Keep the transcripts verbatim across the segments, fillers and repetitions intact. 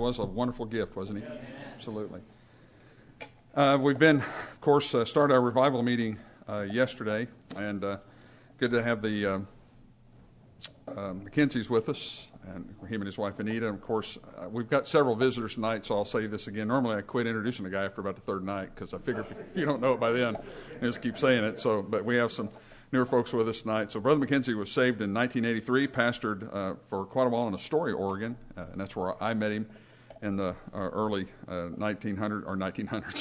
was a wonderful gift, wasn't he? Amen. Absolutely. Uh, we've been, of course, uh, started our revival meeting uh, yesterday, and uh, good to have the uh, uh, McKenzies with us, and him and his wife Anita. And of course, uh, we've got several visitors tonight, so I'll say this again. Normally, I quit introducing the guy after about the third night because I figure if you, if you don't know it by then, you just keep saying it. So, but we have some newer folks with us tonight. So Brother McKenzie was saved in nineteen eighty-three, pastored uh, for quite a while in Astoria, Oregon, uh, and that's where I met him in the uh, early uh, nineteen hundreds or nineteen hundreds.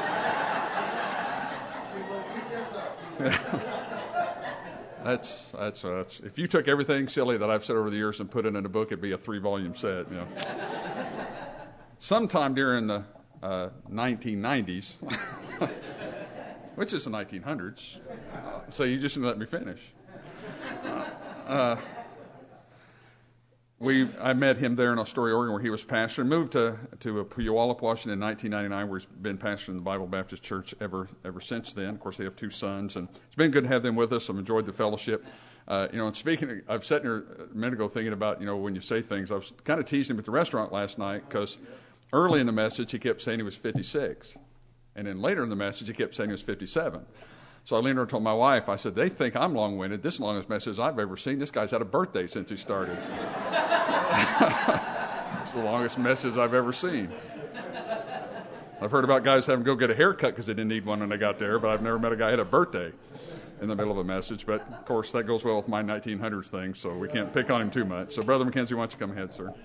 that's that's uh, that's if you took everything silly that I've said over the years and put it in a book, it'd be a three-volume set. You know, sometime during the uh, nineteen nineties. Which is the nineteen hundreds, uh, so you just didn't let me finish. Uh, uh, we, I met him there in Astoria, Oregon, where he was pastor, and moved to to Puyallup, Washington, in nineteen ninety-nine, where he's been pastor in the Bible Baptist Church ever ever since then. Of course, they have two sons, and it's been good to have them with us. I've enjoyed the fellowship. Uh, you know, and speaking, of, I was sitting here a minute ago thinking about, you know, when you say things. I was kind of teasing him at the restaurant last night because early in the message he kept saying he was fifty-six. And then later in the message, he kept saying he was fifty-seven. So I leaned over and told my wife, I said, they think I'm long-winded. This is the longest message I've ever seen. This guy's had a birthday since he started. It's the longest message I've ever seen. I've heard about guys having to go get a haircut because they didn't need one when they got there, but I've never met a guy who had a birthday in the middle of a message. But, of course, that goes well with my nineteen hundreds thing, so we can't pick on him too much. So, Brother McKenzie, why don't you come ahead, sir?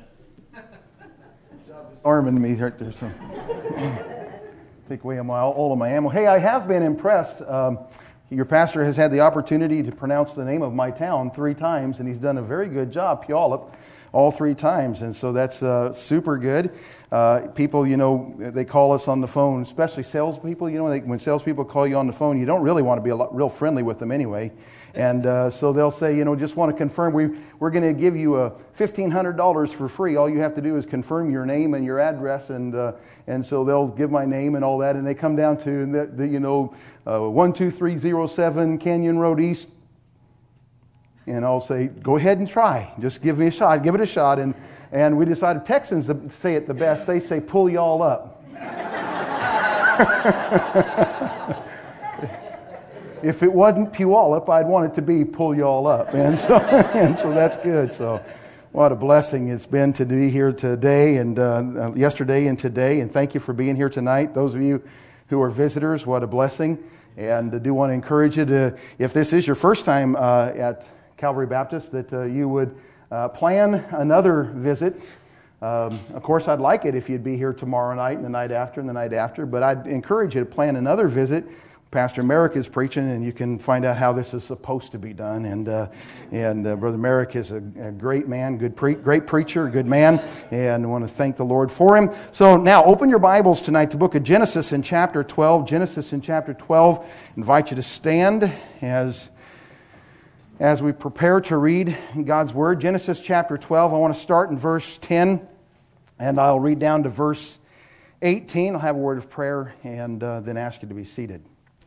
Arming me right there, so... Take away my, all of my ammo. Hey, I have been impressed. Um, your pastor has had the opportunity to pronounce the name of my town three times, and he's done a very good job, Puyallup, all three times. And so that's uh, super good. Uh, people, you know, they call us on the phone, especially salespeople. You know, they, when salespeople call you on the phone, you don't really want to be a lot, real friendly with them anyway. And uh, so they'll say, you know, just want to confirm, we, we're going to give you uh, fifteen hundred dollars for free. All you have to do is confirm your name and your address. And uh, and so they'll give my name and all that. And they come down to, the, the, you know, uh, one two three zero seven Canyon Road East. And I'll say, go ahead and try. Just give me a shot. Give it a shot. And, and we decided Texans to say it the best. They say, pull y'all up. If it wasn't Puyallup, I'd want it to be pull y'all up. And so and so that's good. So what a blessing it's been to be here today and uh, yesterday and today. And thank you for being here tonight. Those of you who are visitors, what a blessing. And I do want to encourage you to, if this is your first time uh, at Calvary Baptist, that uh, you would uh, plan another visit. Um, of course, I'd like it if you'd be here tomorrow night and the night after and the night after, but I'd encourage you to plan another visit. Pastor Merrick is preaching, and you can find out how this is supposed to be done. And uh, and uh, Brother Merrick is a, a great man, good pre- great preacher, a good man, and I want to thank the Lord for him. So now, open your Bibles tonight to the book of Genesis in chapter twelve. Genesis in chapter twelve. I invite you to stand as as we prepare to read God's Word. Genesis chapter twelve. I want to start in verse ten, and I'll read down to verse eighteen. I'll have a word of prayer, and uh, then ask you to be seated.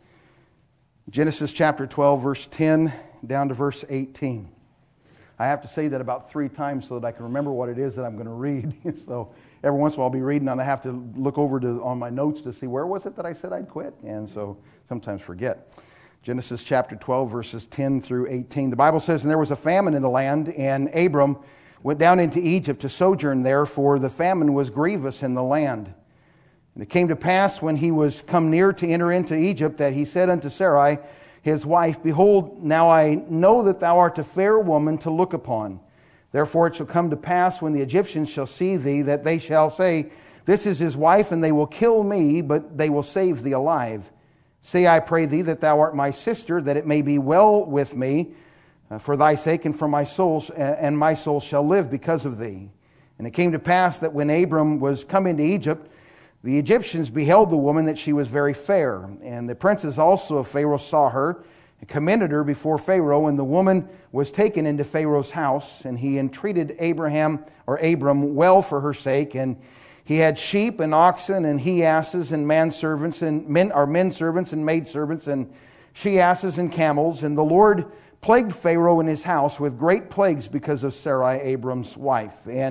Genesis chapter twelve, verse ten, down to verse eighteen. I have to say that about three times so that I can remember what it is that I'm going to read. So every once in a while I'll be reading and I have to look over to on my notes to see where was it that I said I'd quit. And so sometimes forget. Genesis chapter twelve, verses ten through eighteen. The Bible says, and there was a famine in the land, and Abram went down into Egypt to sojourn there, for the famine was grievous in the land. And it came to pass when he was come near to enter into Egypt that he said unto Sarai, his wife, behold, now I know that thou art a fair woman to look upon. Therefore it shall come to pass when the Egyptians shall see thee, that they shall say, this is his wife, and they will kill me, but they will save thee alive. Say, I pray thee, that thou art my sister, that it may be well with me, uh, for thy sake and for my soul, and my soul shall live because of thee. And it came to pass that when Abram was come into Egypt, the Egyptians beheld the woman, that she was very fair. And the princes also of Pharaoh saw her, and commended her before Pharaoh. And the woman was taken into Pharaoh's house, and he entreated Abraham, or Abram, well for her sake. And he had sheep and oxen, and he asses, and manservants, and men, or men servants and maidservants, and she asses and camels. And the Lord plagued Pharaoh and his house with great plagues because of Sarai, Abram's wife. And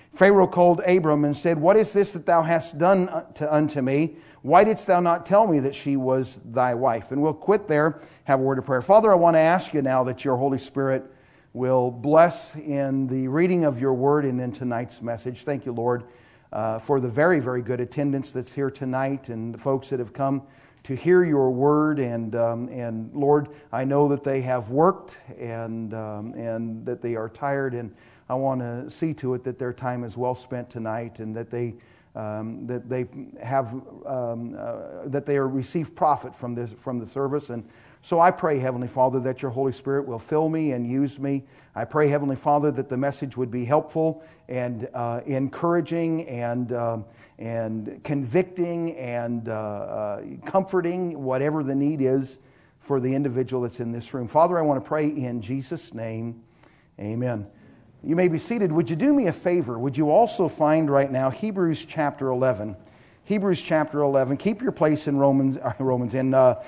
Pharaoh called Abram and said, "What is this that thou hast done to, unto me? Why didst thou not tell me that she was thy wife?" And we'll quit there, have a word of prayer. Father, I want to ask you now that your Holy Spirit will bless in the reading of your word and in tonight's message. Thank you, Lord, uh, for the very, very good attendance that's here tonight and the folks that have come to hear your word. And, um, and Lord, I know that they have worked and, um, and that they are tired, and I want to see to it that their time is well spent tonight, and that they um, that they have um, uh, that they are receive profit from this from the service. And so I pray, Heavenly Father, that your Holy Spirit will fill me and use me. I pray, Heavenly Father, that the message would be helpful and uh, encouraging and um, and convicting and uh, uh, comforting, whatever the need is for the individual that's in this room. Father, I want to pray in Jesus' name. Amen. You may be seated. Would you do me a favor? Would you also find right now Hebrews chapter eleven? Hebrews chapter eleven. Keep your place in Romans. Uh, Romans in uh,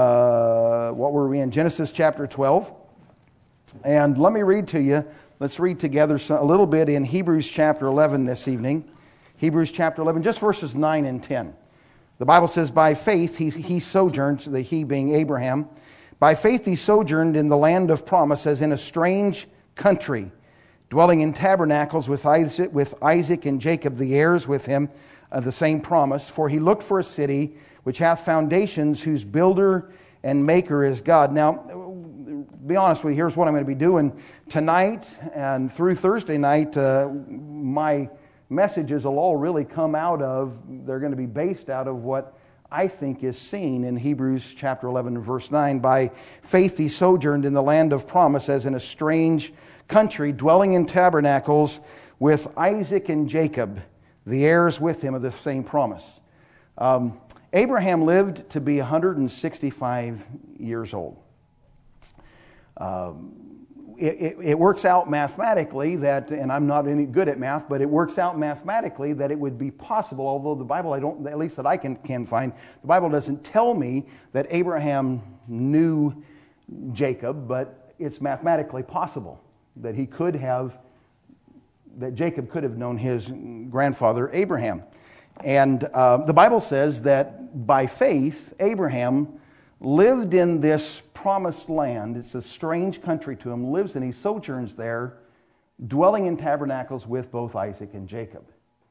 uh, what were we in? Genesis chapter twelve. And let me read to you. Let's read together a little bit in Hebrews chapter eleven this evening. Hebrews chapter eleven, just verses nine and ten. The Bible says, "By faith he, he sojourned," the he being Abraham. "By faith he sojourned in the land of promise, as in a strange country, dwelling in tabernacles with Isaac, with Isaac and Jacob, the heirs with him of the same promise. For he looked for a city which hath foundations, whose builder and maker is God." Now, be honest with you, here's what I'm going to be doing tonight and through Thursday night. Uh, my messages will all really come out of, they're going to be based out of what I think is seen in Hebrews chapter eleven and verse nine. "By faith he sojourned in the land of promise, as in a strange country, dwelling in tabernacles with Isaac and Jacob, the heirs with him of the same promise." Um, Abraham lived to be one hundred sixty-five years old. Um, it, it, it works out mathematically that, and I'm not any good at math, but it works out mathematically that it would be possible, although the Bible, I don't, at least that I can, can find, the Bible doesn't tell me that Abraham knew Jacob, but it's mathematically possible that he could have, that Jacob could have known his grandfather Abraham. And uh, the Bible says that by faith, Abraham lived in this promised land. It's a strange country to him, lives and he sojourns there, dwelling in tabernacles with both Isaac and Jacob.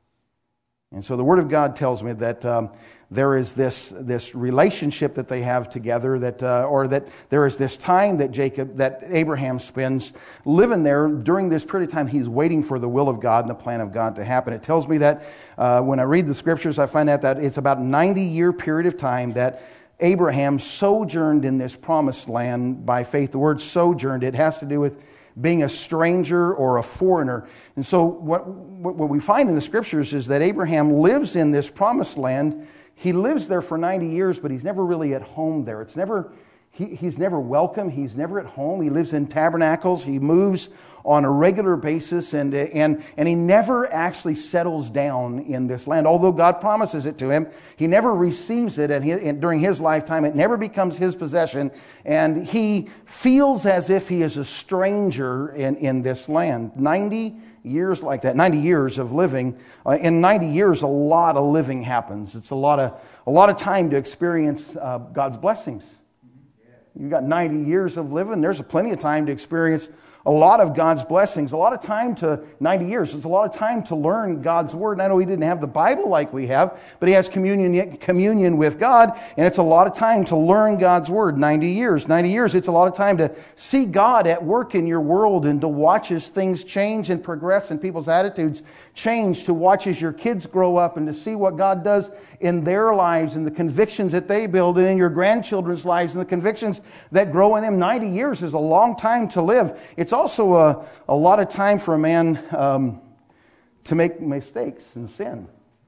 And so the Word of God tells me that um, there is this this relationship that they have together, that uh, or that there is this time that Jacob, that Abraham spends living there. During this period of time, he's waiting for the will of God and the plan of God to happen. It tells me that uh, when I read the Scriptures, I find out that it's about a ninety-year period of time that Abraham sojourned in this promised land by faith. The word sojourned, it has to do with being a stranger or a foreigner. And so what, what we find in the Scriptures is that Abraham lives in this promised land. He lives there for ninety years, but he's never really at home there. It's never, he, he's never welcome. He's never at home. He lives in tabernacles. He moves on a regular basis, and, and, and he never actually settles down in this land. Although God promises it to him, he never receives it, and, he, and during his lifetime, it never becomes his possession, and he feels as if he is a stranger in, in this land. ninety years like that, ninety years of living. Uh, in ninety years, a lot of living happens. It's a lot of, a lot of time to experience uh, God's blessings. You've got ninety years of living. There's plenty of time to experience a lot of God's blessings, a lot of time to, ninety years, it's a lot of time to learn God's Word. And I know he didn't have the Bible like we have, but he has communion, communion with God, and it's a lot of time to learn God's Word, ninety years. ninety years, it's a lot of time to see God at work in your world and to watch as things change and progress and people's attitudes change, to watch as your kids grow up and to see what God does in their lives and the convictions that they build, and in your grandchildren's lives and the convictions that grow in them. ninety years is a long time to live. It's also a, a lot of time for a man um, to make mistakes and sin.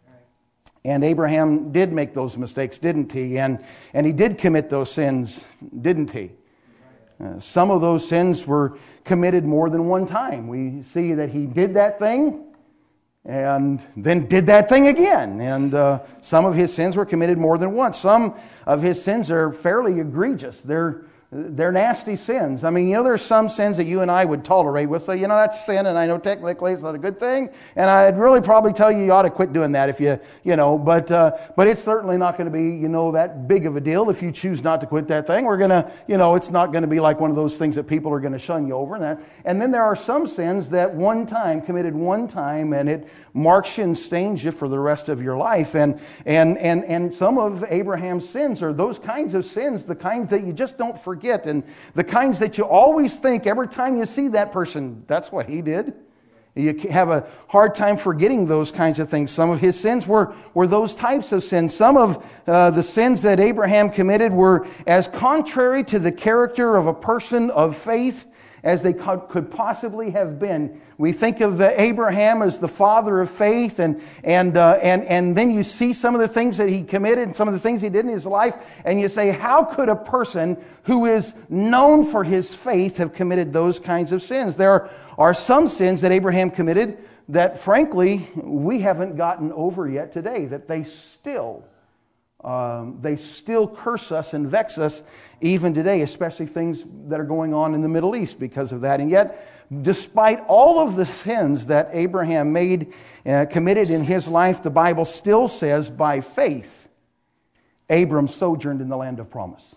And Abraham did make those mistakes, didn't he? And, and he did commit those sins, didn't he? Uh, some of those sins were committed more than one time. We see that he did that thing and then did that thing again. And uh, some of his sins were committed more than once. Some of his sins are fairly egregious. They're they're nasty sins. I mean, you know, there's some sins that you and I would tolerate. We'll say, you know, that's sin, and I know technically it's not a good thing, and I'd really probably tell you you ought to quit doing that if you, you know, but uh, but it's certainly not going to be, you know, that big of a deal if you choose not to quit that thing. We're going to, you know, it's not going to be like one of those things that people are going to shun you over. And that. And then there are some sins that one time, committed one time, and it marks you and stains you for the rest of your life. And and and and some of Abraham's sins are those kinds of sins, the kinds that you just don't forget. And the kinds that you always think every time you see that person, that's what he did. You have a hard time forgetting those kinds of things. Some of his sins were, were those types of sins. Some of uh, the sins that Abraham committed were as contrary to the character of a person of faith as they could possibly have been. We think of Abraham as the father of faith, and and uh, and and then you see some of the things that he committed and some of the things he did in his life, and you say, how could a person who is known for his faith have committed those kinds of sins? There are some sins that Abraham committed that, frankly, we haven't gotten over yet today, that they still Um, they still curse us and vex us even today, especially things that are going on in the Middle East because of that. And yet, despite all of the sins that Abraham made, uh, committed in his life, the Bible still says, by faith, Abram sojourned in the land of promise.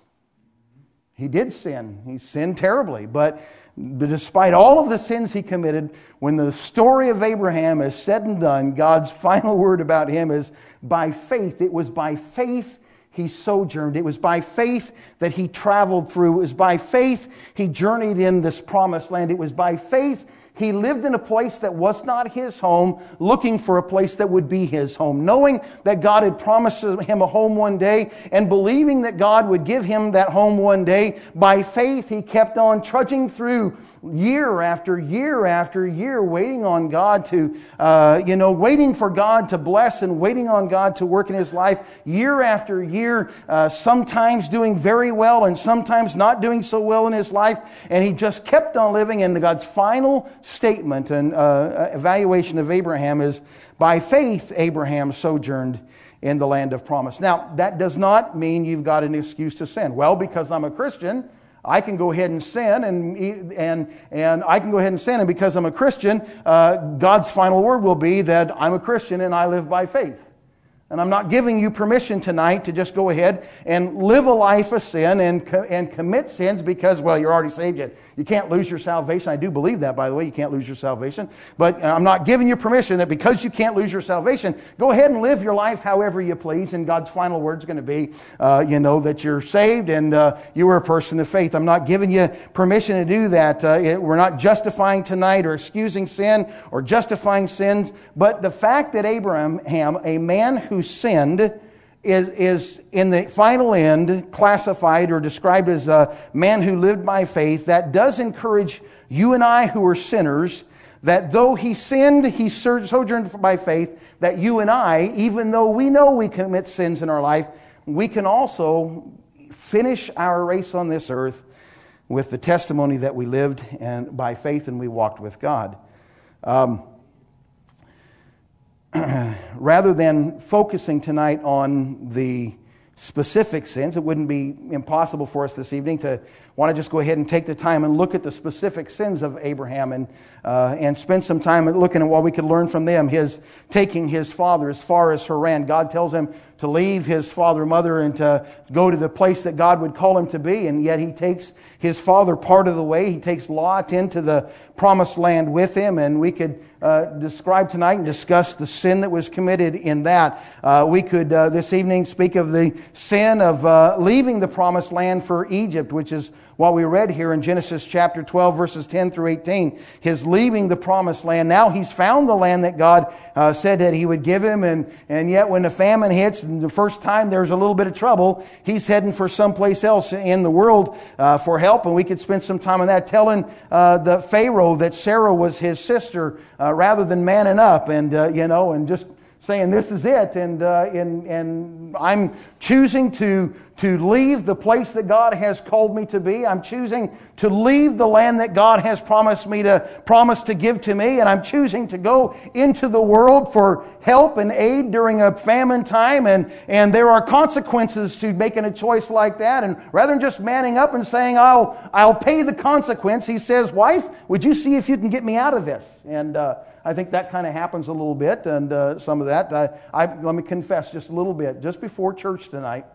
He did sin. He sinned terribly, but But despite all of the sins he committed, when the story of Abraham is said and done, God's final word about him is by faith. It was by faith he sojourned. It was by faith that he traveled through. It was by faith he journeyed in this promised land. It was by faith he lived in a place that was not his home, looking for a place that would be his home, knowing that God had promised him a home one day, and believing that God would give him that home one day. By faith, he kept on trudging through year after year after year, waiting on God to, uh, you know, waiting for God to bless and waiting on God to work in his life year after year, uh, sometimes doing very well and sometimes not doing so well in his life. And he just kept on living. And God's final statement and uh, evaluation of Abraham is, by faith, Abraham sojourned in the land of promise. Now, that does not mean you've got an excuse to sin. Well, because I'm a Christian, I can go ahead and sin, and and and I can go ahead and sin, and because I'm a Christian, uh, God's final word will be that I'm a Christian and I live by faith. And I'm not giving you permission tonight to just go ahead and live a life of sin and and commit sins because, well, you're already saved yet. You can't lose your salvation. I do believe that, by the way. You can't lose your salvation. But I'm not giving you permission that because you can't lose your salvation, go ahead and live your life however you please. And God's final word is going to be, uh, you know, that you're saved and uh, you are a person of faith. I'm not giving you permission to do that. Uh, it, we're not justifying tonight or excusing sin or justifying sins. But the fact that Abraham, a man who sinned, Is, is in the final end classified or described as a man who lived by faith, that does encourage you and I who are sinners, that though he sinned, he sojourned by faith, that you and I, even though we know we commit sins in our life, we can also finish our race on this earth with the testimony that we lived and by faith and we walked with God. Um, Rather than focusing tonight on the specific sins, it wouldn't be impossible for us this evening to want to just go ahead and take the time and look at the specific sins of Abraham and uh, and spend some time looking at what we could learn from them. His taking his father as far as Haran. God tells him to leave his father and mother and to go to the place that God would call him to be, and yet he takes his father part of the way. He takes Lot into the promised land with him, and we could uh, describe tonight and discuss the sin that was committed in that. Uh, we could uh, this evening speak of the sin of uh, leaving the promised land for Egypt, which is what we read here in Genesis chapter twelve, verses ten through eighteen. His leaving the promised land. Now he's found the land that God uh, said that he would give him, and, and yet when the famine hits, and the first time there's a little bit of trouble, he's heading for someplace else in the world uh, for help, and we could spend some time on that, telling uh, the Pharaoh that Sarah was his sister uh, rather than manning up, and uh, you know, and just saying this is it, and uh, and and I'm choosing to to leave the place that God has called me to be. I'm choosing to leave the land that God has promised me to promised to give to me, and I'm choosing to go into the world for help and aid during a famine time, and and there are consequences to making a choice like that. And rather than just manning up and saying I'll I'll pay the consequence, he says, "Wife, would you see if you can get me out of this?" And uh, I think that kind of happens a little bit, and uh, some of that. I, I, let me confess just a little bit. Just before church tonight,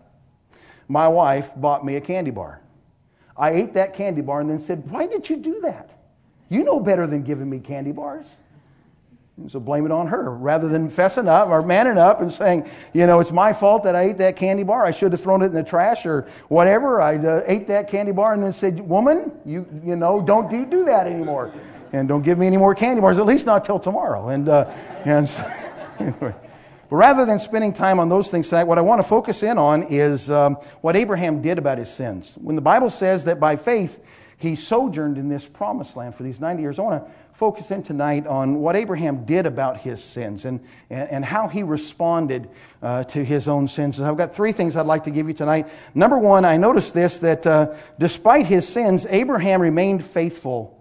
my wife bought me a candy bar. I ate that candy bar and then said, "Why did you do that? You know better than giving me candy bars." And so blame it on her, rather than fessing up or manning up and saying, you know, it's my fault that I ate that candy bar. I should have thrown it in the trash or whatever. I uh, ate that candy bar and then said, "Woman, you you know, don't do, do that anymore. And don't give me any more candy bars, at least not till tomorrow." And uh, and so, anyway. But rather than spending time on those things tonight, what I want to focus in on is um, what Abraham did about his sins. When the Bible says that by faith he sojourned in this promised land for these ninety years, I want to focus in tonight on what Abraham did about his sins and, and, and how he responded uh, to his own sins. And I've got three things I'd like to give you tonight. Number one, I noticed this, that uh, despite his sins, Abraham remained faithful.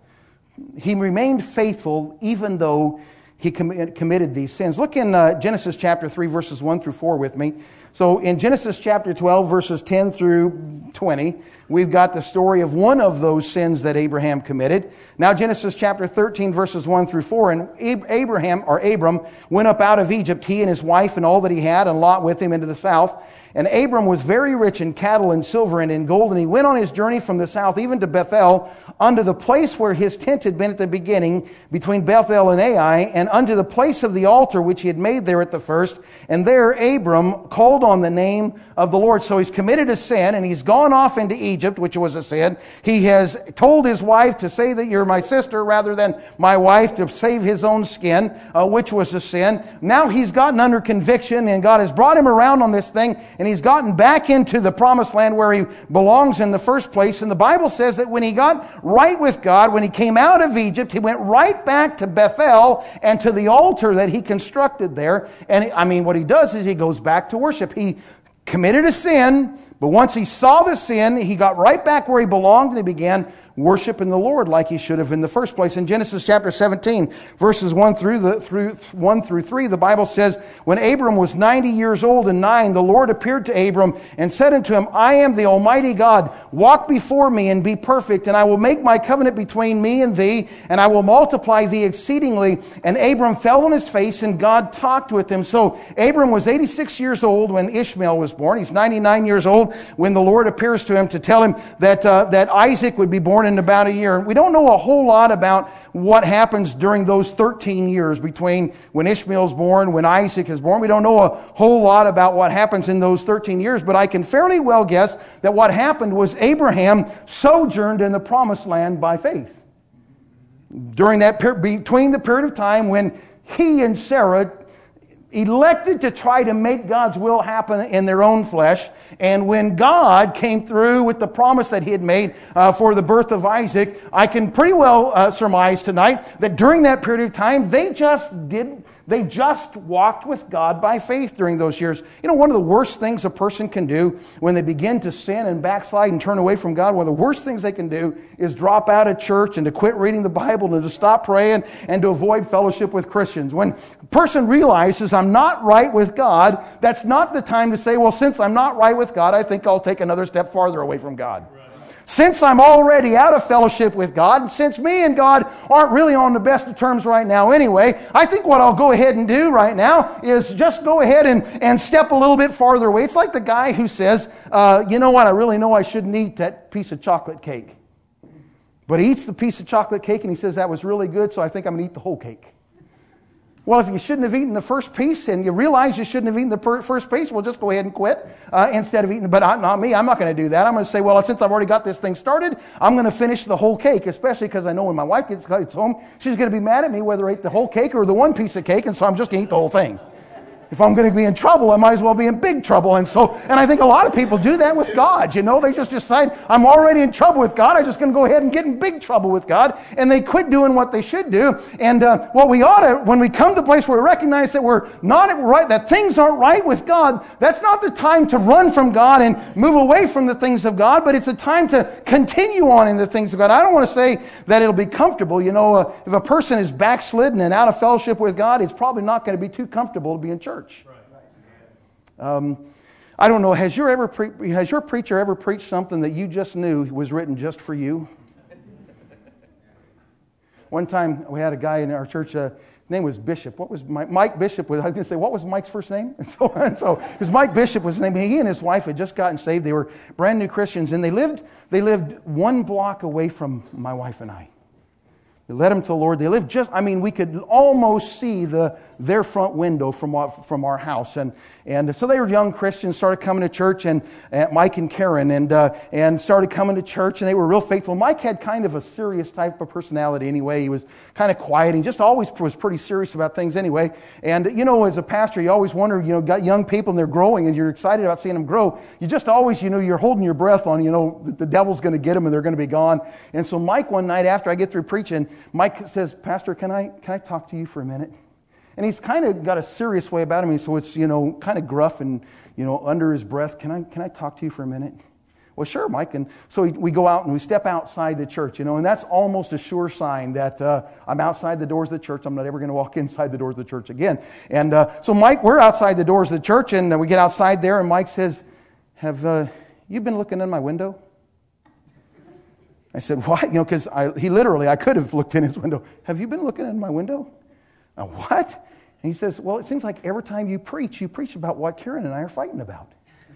He remained faithful even though he com- committed these sins. Look in uh, Genesis chapter three, verses one through four with me. So in Genesis chapter twelve, verses ten through twenty, we've got the story of one of those sins that Abraham committed. Now Genesis chapter thirteen, verses one through four, and Abraham, or Abram, went up out of Egypt, he and his wife and all that he had, and Lot with him into the south. And Abram was very rich in cattle and silver and in gold, and he went on his journey from the south even to Bethel, unto the place where his tent had been at the beginning, between Bethel and Ai, and unto the place of the altar which he had made there at the first. And there Abram called on the name of the Lord. So he's committed a sin, and he's gone off into Egypt, which was a sin. He has told his wife to say that you're my sister rather than my wife, to save his own skin, uh, which was a sin. Now he's gotten under conviction, and God has brought him around on this thing, and he's gotten back into the promised land where he belongs in the first place. And the Bible says that when he got right with God, when he came out of Egypt, he went right back to Bethel and to the altar that he constructed there. And I mean, what he does is he goes back to worship. He committed a sin, but once he saw the sin, he got right back where he belonged, and he began worshiping the Lord like he should have in the first place. In Genesis chapter seventeen, verses one through the through one through three, the Bible says, when Abram was ninety years old and nine, the Lord appeared to Abram and said unto him, "I am the Almighty God. Walk before me and be perfect, and I will make my covenant between me and thee, and I will multiply thee exceedingly." And Abram fell on his face, and God talked with him. So Abram was eighty-six years old when Ishmael was born. He's ninety-nine years old when the Lord appears to him to tell him that uh, that Isaac would be born in about a year. We don't know a whole lot about what happens during those thirteen years between when Ishmael's born, when Isaac is born. We don't know a whole lot about what happens in those thirteen years, but I can fairly well guess that what happened was Abraham sojourned in the promised land by faith. During that per- between the period of time when he and Sarah elected to try to make God's will happen in their own flesh, and when God came through with the promise that he had made uh, for the birth of Isaac, I can pretty well uh, surmise tonight that during that period of time, they just did They just walked with God by faith during those years. You know, one of the worst things a person can do when they begin to sin and backslide and turn away from God, one of the worst things they can do is drop out of church and to quit reading the Bible and to stop praying and to avoid fellowship with Christians. When a person realizes, I'm not right with God, that's not the time to say, well, since I'm not right with God, I think I'll take another step farther away from God. Since I'm already out of fellowship with God, and since me and God aren't really on the best of terms right now anyway, I think what I'll go ahead and do right now is just go ahead and, and step a little bit farther away. It's like the guy who says, uh, you know what, I really know I shouldn't eat that piece of chocolate cake. But he eats the piece of chocolate cake and he says that was really good, so I think I'm going to eat the whole cake. Well, if you shouldn't have eaten the first piece and you realize you shouldn't have eaten the per- first piece, well, just go ahead and quit uh, instead of eating. But not, not me. I'm not going to do that. I'm going to say, well, since I've already got this thing started, I'm going to finish the whole cake, especially because I know when my wife gets, gets home, she's going to be mad at me whether I ate the whole cake or the one piece of cake, and so I'm just going to eat the whole thing. if I'm going to be in trouble, I might as well be in big trouble. And so, and I think a lot of people do that with God. You know, they just decide, I'm already in trouble with God. I'm just going to go ahead and get in big trouble with God. And they quit doing what they should do. And uh, what we ought to, when we come to a place where we recognize that we're not right, that things aren't right with God, that's not the time to run from God and move away from the things of God, but it's a time to continue on in the things of God. I don't want to say that it'll be comfortable. You know, uh, if a person is backslidden and out of fellowship with God, it's probably not going to be too comfortable to be in church. Um, I don't know, has your, ever pre- has your preacher ever preached something that you just knew was written just for you? One time we had a guy in our church, uh, his name was Bishop. What was Mike? Mike Bishop was, I was going to say, what was Mike's first name? And so, and so it was Mike Bishop was his name. He and his wife had just gotten saved. They were brand new Christians, and they lived, they lived one block away from my wife and I. They led them to the Lord. They lived just, I mean, we could almost see the their front window from our, from our house. And and so they were young Christians, started coming to church, and uh, Mike and Karen, and uh, and started coming to church, and they were real faithful. Mike had kind of a serious type of personality anyway. He was kind of quiet. He just always was pretty serious about things anyway. And, you know, as a pastor, you always wonder, you know, got young people and they're growing, and you're excited about seeing them grow. You just always, you know, you're holding your breath on, you know, the devil's going to get them and they're going to be gone. And so Mike, one night after I get through preaching, Mike says, Pastor, can I can I talk to you for a minute? And he's kind of got a serious way about him, so it's, you know, kind of gruff and, you know, under his breath. Can I can I talk to you for a minute? Well, sure, Mike. And so we, we go out and we step outside the church, you know, and that's almost a sure sign that uh, I'm outside the doors of the church. I'm not ever going to walk inside the doors of the church again. And uh, so, Mike, we're outside the doors of the church, and we get outside there, and Mike says, "Have uh, you been looking in my window?" I said, what? You know, because he literally, I could have looked in his window. Have you been looking in my window? Uh, what? And he says, well, it seems like every time you preach, you preach about what Karen and I are fighting about.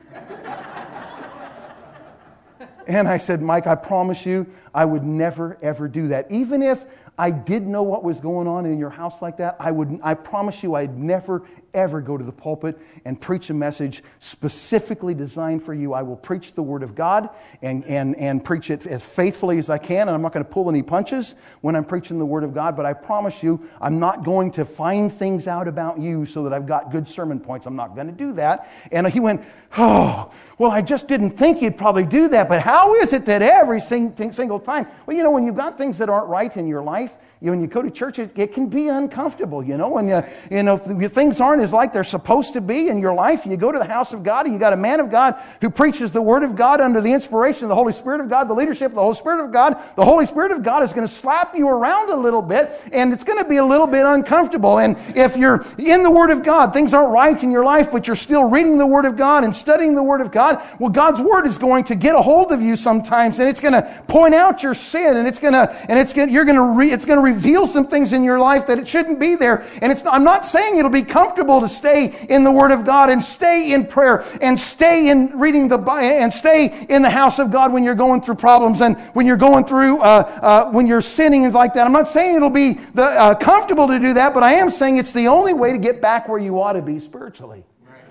And I said, Mike, I promise you, I would never, ever do that. Even if I did know what was going on in your house like that, I would. I promise you I'd never, ever go to the pulpit and preach a message specifically designed for you. I will preach the Word of God and, and, and preach it as faithfully as I can, and I'm not going to pull any punches when I'm preaching the Word of God, but I promise you I'm not going to find things out about you so that I've got good sermon points. I'm not going to do that. And he went, oh, well, I just didn't think you'd probably do that, but how is it that every sing, single time? Well, you know, when you've got things that aren't right in your life, you, when you go to church, it, it can be uncomfortable, you know, when you, you know, if things aren't as like they're supposed to be in your life, you go to the house of God and you got a man of God who preaches the Word of God under the inspiration of the Holy Spirit of God, the leadership of the Holy Spirit of God. The Holy Spirit of God is going to slap you around a little bit, and it's going to be a little bit uncomfortable. And if you're in the Word of God, things aren't right in your life, but you're still reading the Word of God and studying the Word of God, well, God's Word is going to get a hold of you sometimes, and it's going to point out your sin, and it's going to, and it's going, you're going to, re, it's going to reveal some things in your life that it shouldn't be there. And it's, I'm not saying it'll be comfortable to stay in the Word of God and stay in prayer and stay in reading the Bible and stay in the house of God when you're going through problems and when you're going through, uh, uh, when you're sinning and like that. I'm not saying it'll be the, uh, comfortable to do that, but I am saying it's the only way to get back where you ought to be spiritually.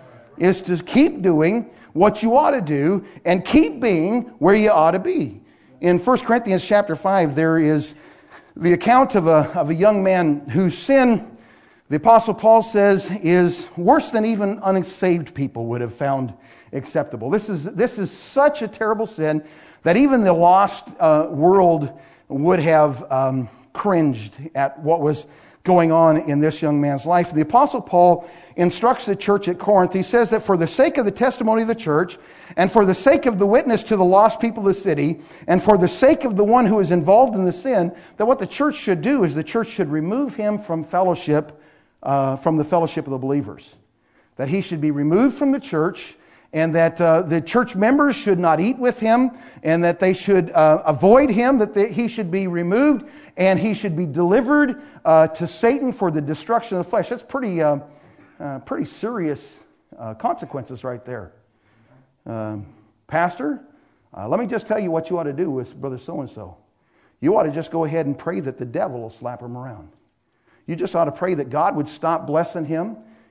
Is to keep doing what you ought to do and keep being where you ought to be. In First Corinthians chapter five, there is the account of a, of a young man whose sin, the Apostle Paul says, is worse than even unsaved people would have found acceptable. This is, this is such a terrible sin that even the lost uh, world would have um, cringed at what was going on in this young man's life. The Apostle Paul instructs the church at Corinth. He says that for the sake of the testimony of the church, and for the sake of the witness to the lost people of the city, and for the sake of the one who is involved in the sin, that what the church should do is the church should remove him from fellowship, uh, from the fellowship of the believers. That he should be removed from the church, and that uh, the church members should not eat with him, and that they should uh, avoid him, that they, he should be removed, and he should be delivered uh, to Satan for the destruction of the flesh. That's pretty, uh, uh, pretty serious uh, consequences right there. Um, Pastor, uh, let me just tell you what you ought to do with brother so-and-so. You ought to just go ahead and pray that the devil will slap him around. You just ought to pray that God would stop blessing him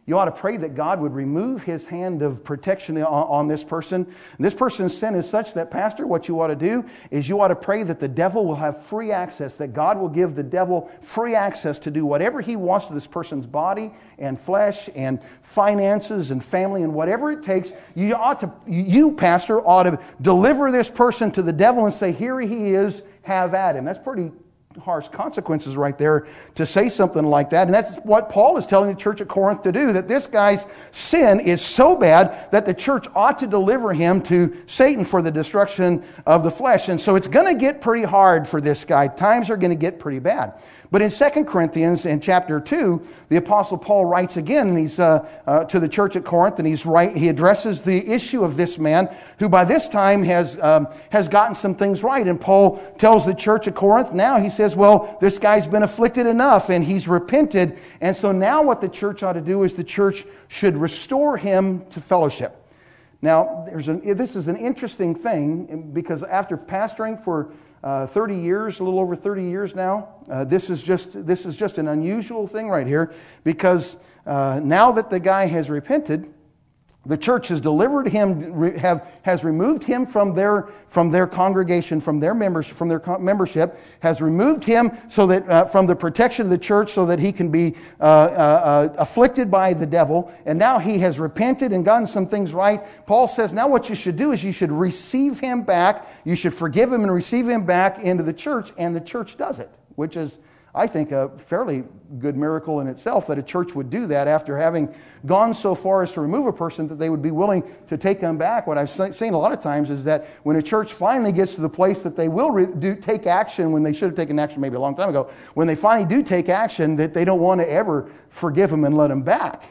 You ought to pray that God would remove His hand of protection on, on this person. And this person's sin is such that, Pastor, what you ought to do is you ought to pray that the devil will have free access, that God will give the devil free access to do whatever he wants to this person's body and flesh and finances and family and whatever it takes. You ought to, you, Pastor, ought to deliver this person to the devil and say, here he is, have at him. That's pretty harsh consequences right there to say something like that. And that's what Paul is telling the church at Corinth to do, that this guy's sin is so bad that the church ought to deliver him to Satan for the destruction of the flesh. And so it's going to get pretty hard for this guy. Times are going to get pretty bad. But in Second Corinthians, in chapter two, the Apostle Paul writes again, and he's uh, uh, to the church at Corinth, and he's right. He addresses the issue of this man who by this time has um, has gotten some things right. And Paul tells the church at Corinth now, he says, well, this guy's been afflicted enough, and he's repented. And so now what the church ought to do is the church should restore him to fellowship. Now, there's an, this is an interesting thing, because after pastoring for Uh, thirty years, a little over thirty years now. Uh, this is just this is just an unusual thing right here, because uh, now that the guy has repented, the church has delivered him, re, have has removed him from their from their congregation, from their membership, from their membership, has removed him so that uh, from the protection of the church, so that he can be uh, uh, uh, afflicted by the devil. And now he has repented and gotten some things right. Paul says, now what you should do is you should receive him back. You should forgive him and receive him back into the church, and the church does it, which is, I think, a fairly good miracle in itself, that a church would do that after having gone so far as to remove a person, that they would be willing to take them back. What I've seen a lot of times is that when a church finally gets to the place that they will re- do take action, when they should have taken action maybe a long time ago, when they finally do take action, that they don't want to ever forgive them and let them back.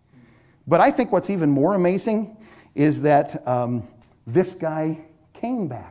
But I think what's even more amazing is that um, this guy came back.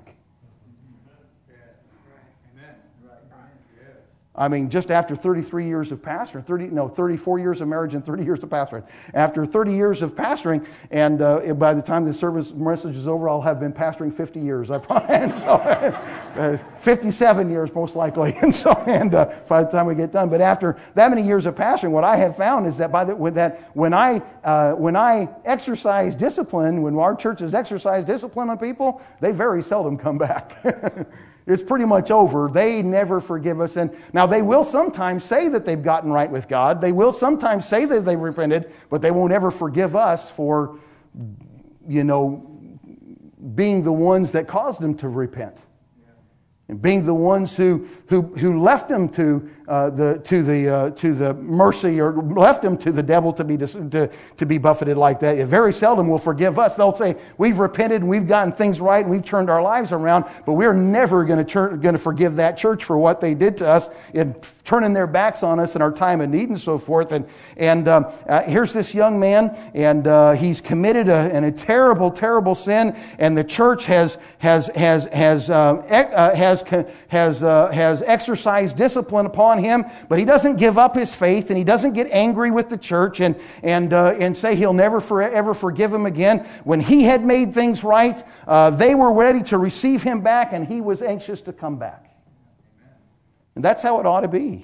I mean, just after thirty-three years of pastoring, thirty no, thirty-four years of marriage and thirty years of pastoring. After thirty years of pastoring, and uh, by the time the service message is over, I'll have been pastoring fifty years. I promise. So, uh, fifty-seven years most likely, and so and uh, by the time we get done. But after that many years of pastoring, what I have found is that by the, with that when I uh, when I exercise discipline, when our churches exercise discipline on people, they very seldom come back. It's pretty much over. They never forgive us. And now they will sometimes say that they've gotten right with God. They will sometimes say that they've repented, but they won't ever forgive us for, you know, being the ones that caused them to repent. And being the ones who who who left them to uh, the to the uh, to the mercy, or left them to the devil to be dis- to to be buffeted like that. It very seldom will forgive us. They'll say, we've repented and we've gotten things right and we've turned our lives around, but we're never going to turn going to forgive that church for what they did to us in turning their backs on us in our time of need and so forth. And and um, uh, here's this young man, and uh, he's committed a, a terrible, terrible sin, and the church has has has has uh, uh, has has uh, has exercised discipline upon him, but he doesn't give up his faith, and he doesn't get angry with the church and and uh, and say he'll never forever forgive him again. When he had made things right, uh, they were ready to receive him back, and he was anxious to come back. And that's how it ought to be.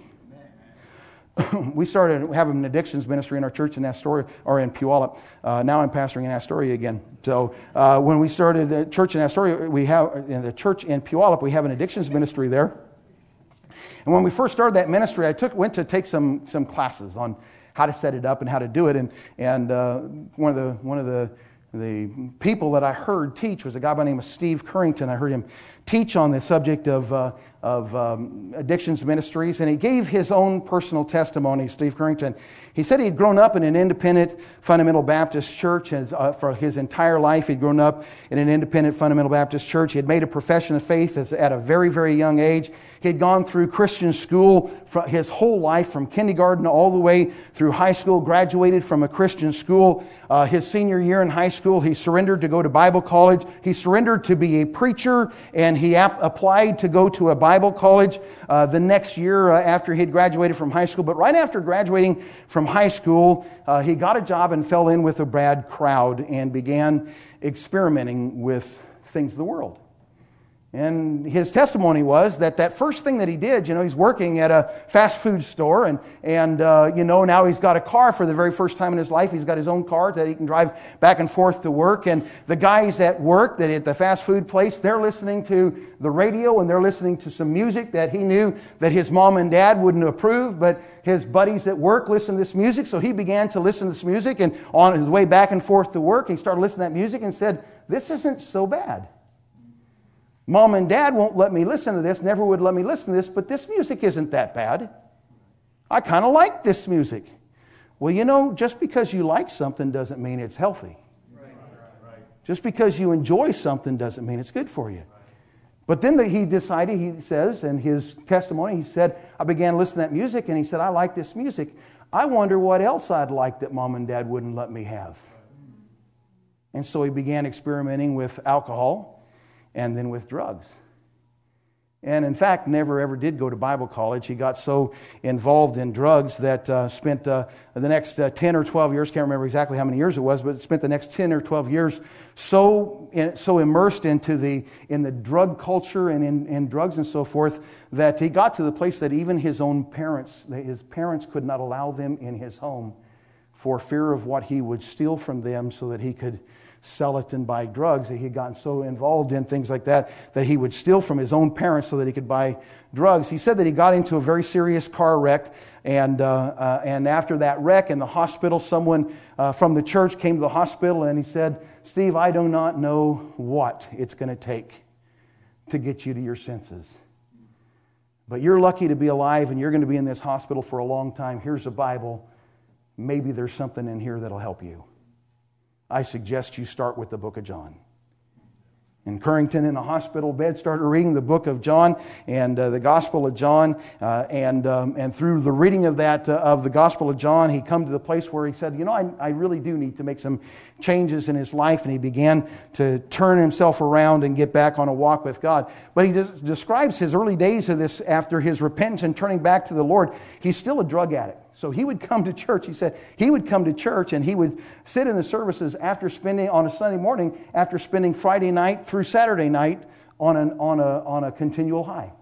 We started having an addictions ministry in our church in Astoria, or in Puyallup. Uh, now I'm pastoring in Astoria again. So uh, when we started the church in Astoria, we have in the church in Puyallup, we have an addictions ministry there. And when we first started that ministry, I took went to take some some classes on how to set it up and how to do it. And and uh, one of the one of the the people that I heard teach was a guy by the name of Steve Currington. I heard him teach on the subject of uh, of um, addictions ministries, and he gave his own personal testimony. Steve Currington, he said he had grown up in an independent fundamental Baptist church as, uh, for his entire life. He'd grown up in an independent fundamental Baptist church. He had made a profession of faith as, at a very, very young age. He had gone through Christian school for his whole life, from kindergarten all the way through high school, graduated from a Christian school. Uh, his senior year in high school, he surrendered to go to Bible college. He surrendered to be a preacher, and he ap- applied to go to a Bible college uh, the next year uh, after he had graduated from high school. But right after graduating from high school, uh, he got a job and fell in with a bad crowd and began experimenting with things of the world. And his testimony was that that first thing that he did, you know, he's working at a fast food store, and, and uh, you know, now he's got a car for the very first time in his life. He's got his own car that he can drive back and forth to work. And the guys at work, that at the fast food place, they're listening to the radio, and they're listening to some music that he knew that his mom and dad wouldn't approve, but his buddies at work listened to this music, so he began to listen to this music, and on his way back and forth to work, he started listening to that music and said, "This isn't so bad. Mom and Dad won't let me listen to this, never would let me listen to this, but this music isn't that bad. I kind of like this music." Well, you know, just because you like something doesn't mean it's healthy. Just because you enjoy something doesn't mean it's good for you. But then the, he decided, he says, in his testimony, he said, "I began listening to that music," and he said, "I like this music. I wonder what else I'd like that Mom and Dad wouldn't let me have." And so he began experimenting with alcohol, and then with drugs. And in fact, never ever did go to Bible college. He got so involved in drugs that uh, spent uh, the next uh, ten or twelve years, can't remember exactly how many years it was, but spent the next ten or twelve years so in, so immersed into the in the drug culture and in, in drugs and so forth, that he got to the place that even his own parents, his parents could not allow them in his home for fear of what he would steal from them so that he could sell it and buy drugs. That he had gotten so involved in things like that that he would steal from his own parents so that he could buy drugs. He said that he got into a very serious car wreck, and uh, uh, and after that wreck in the hospital, someone uh, from the church came to the hospital, and he said, "Steve, I do not know what it's going to take to get you to your senses. But you're lucky to be alive, and you're going to be in this hospital for a long time. Here's a Bible. Maybe there's something in here that'll help you. I suggest you start with the book of John." And Currington, in a hospital bed, started reading the book of John and uh, the Gospel of John. Uh, and um, and through the reading of that, uh, of the Gospel of John, he come to the place where he said, you know, I, I really do need to make some changes in his life. And he began to turn himself around and get back on a walk with God. But he des- describes his early days of this after his repentance and turning back to the Lord. He's still a drug addict. So he would come to church. He said he would come to church and he would sit in the services after spending on a Sunday morning, after spending Friday night through Saturday night on an on a on a continual high.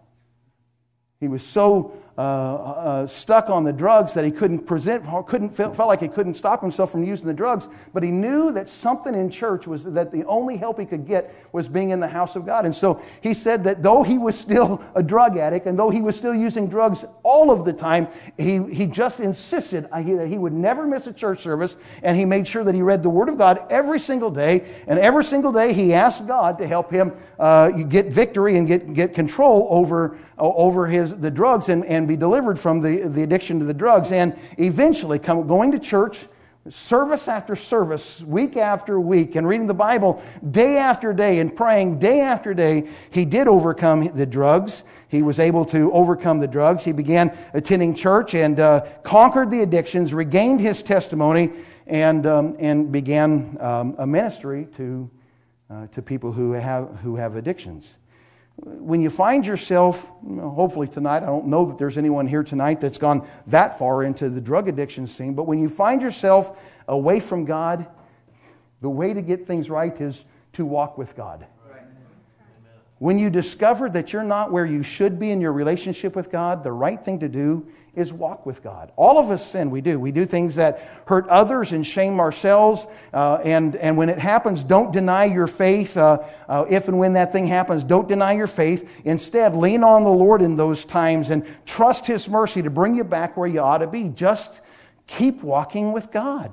He was so uh, uh, stuck on the drugs that he couldn't present, couldn't felt like he couldn't stop himself from using the drugs. But he knew that something in church was that the only help he could get was being in the house of God. And so he said that though he was still a drug addict and though he was still using drugs all of the time, he he just insisted that he would never miss a church service, and he made sure that he read the Word of God every single day. And every single day he asked God to help him uh, get victory and get get control over over his the drugs and, and be delivered from the, the addiction to the drugs. And eventually come, going to church, service after service, week after week, and reading the Bible day after day and praying day after day, he did overcome the drugs. He was able to overcome the drugs. He began attending church and uh, conquered the addictions, regained his testimony, and um, and began um, a ministry to uh, to people who have who have addictions. When you find yourself, hopefully tonight, I don't know that there's anyone here tonight that's gone that far into the drug addiction scene, but when you find yourself away from God, the way to get things right is to walk with God. Right. When you discover that you're not where you should be in your relationship with God, the right thing to do is walk with God. All of us sin, we do. We do things that hurt others and shame ourselves. Uh, and, and when it happens, don't deny your faith. Uh, uh, if and when that thing happens, don't deny your faith. Instead, lean on the Lord in those times and trust His mercy to bring you back where you ought to be. Just keep walking with God.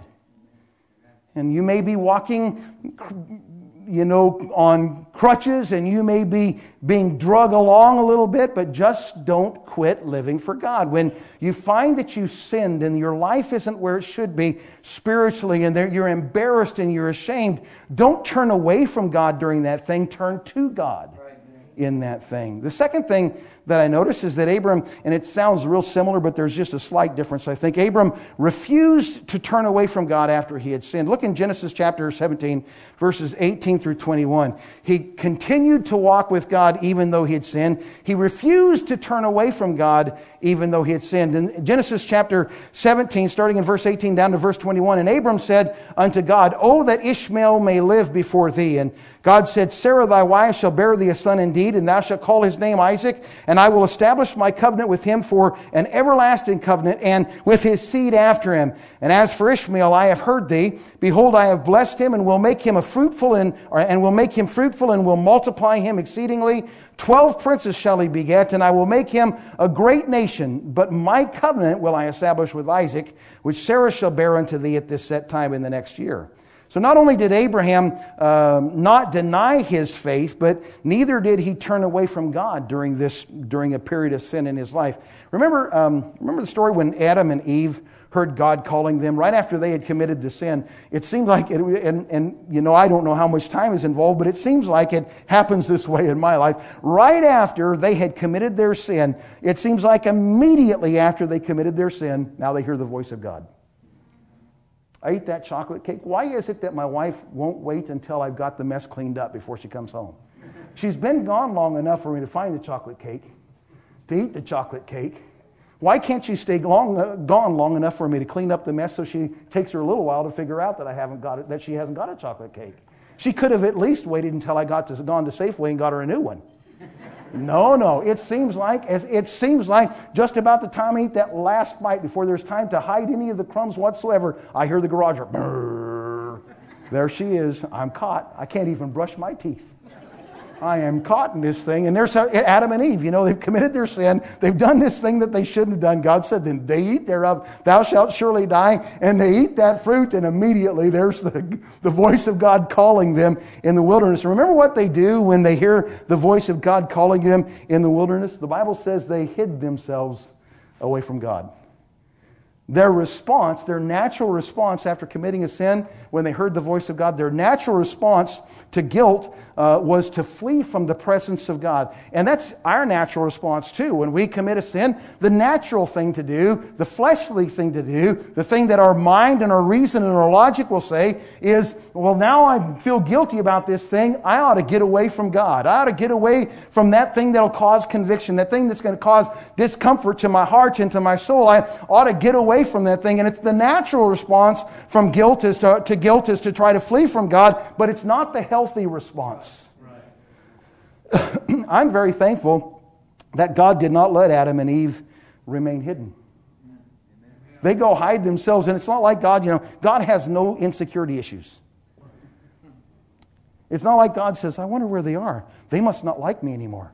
And you may be walking, you know, on crutches, and you may be being drug along a little bit, but just don't quit living for God. When you find that you sinned and your life isn't where it should be spiritually, and you're embarrassed and you're ashamed, don't turn away from God during that thing. Turn to God in that thing. The second thing that I notice is that Abram, and it sounds real similar, but there's just a slight difference, I think. Abram refused to turn away from God after he had sinned. Look in Genesis chapter seventeen, verses eighteen through twenty-one. He continued to walk with God even though he had sinned. He refused to turn away from God even though he had sinned. In Genesis chapter seventeen, starting in verse eighteen down to verse twenty-one, and Abram said unto God, "Oh, that Ishmael may live before thee." And God said, "Sarah thy wife shall bear thee a son indeed, seed, and thou shalt call his name Isaac, and I will establish my covenant with him for an everlasting covenant, and with his seed after him. And as for Ishmael, I have heard thee. Behold, I have blessed him, and will make him a fruitful, and, or, and will make him fruitful, and will multiply him exceedingly. Twelve princes shall he beget, and I will make him a great nation. But my covenant will I establish with Isaac, which Sarah shall bear unto thee at this set time in the next year. So not only did Abraham um, not deny his faith, but neither did he turn away from God during this during a period of sin in his life. Remember, um, remember the story when Adam and Eve heard God calling them right after they had committed the sin. It seemed like, it, and, and you know, I don't know how much time is involved, but it seems like it happens this way in my life. Right after they had committed their sin, it seems like immediately after they committed their sin, now they hear the voice of God. I eat that chocolate cake. Why is it that my wife won't wait until I've got the mess cleaned up before she comes home? She's been gone long enough for me to find the chocolate cake, to eat the chocolate cake. Why can't she stay long, uh, gone long enough for me to clean up the mess so she takes her a little while to figure out that I haven't got it, that she hasn't got a chocolate cake? She could have at least waited until I got to, gone to Safeway and got her a new one. No, no. It seems like it seems like just about the time I eat that last bite before there's time to hide any of the crumbs whatsoever, I hear the garage door. Brrr. There she is. I'm caught. I can't even brush my teeth. I am caught in this thing. And there's Adam and Eve. You know, they've committed their sin. They've done this thing that they shouldn't have done. God said, then they eat thereof, thou shalt surely die. And they eat that fruit, and immediately there's the, the voice of God calling them in the wilderness. Remember what they do when they hear the voice of God calling them in the wilderness? The Bible says they hid themselves away from God. Their response, their natural response after committing a sin, when they heard the voice of God, their natural response to guilt uh, was to flee from the presence of God. And that's our natural response too. When we commit a sin, the natural thing to do, the fleshly thing to do, the thing that our mind and our reason and our logic will say is, well, now I feel guilty about this thing. I ought to get away from God. I ought to get away from that thing that'll cause conviction, that thing that's going to cause discomfort to my heart and to my soul. I ought to get away from that thing. And it's the natural response from guilt is to, to guilt is to try to flee from God, but it's not the healthy response. Right. I'm very thankful that God did not let Adam and Eve remain hidden. They go hide themselves, and it's not like God, you know, God has no insecurity issues. It's not like God says, I wonder where they are. They must not like me anymore.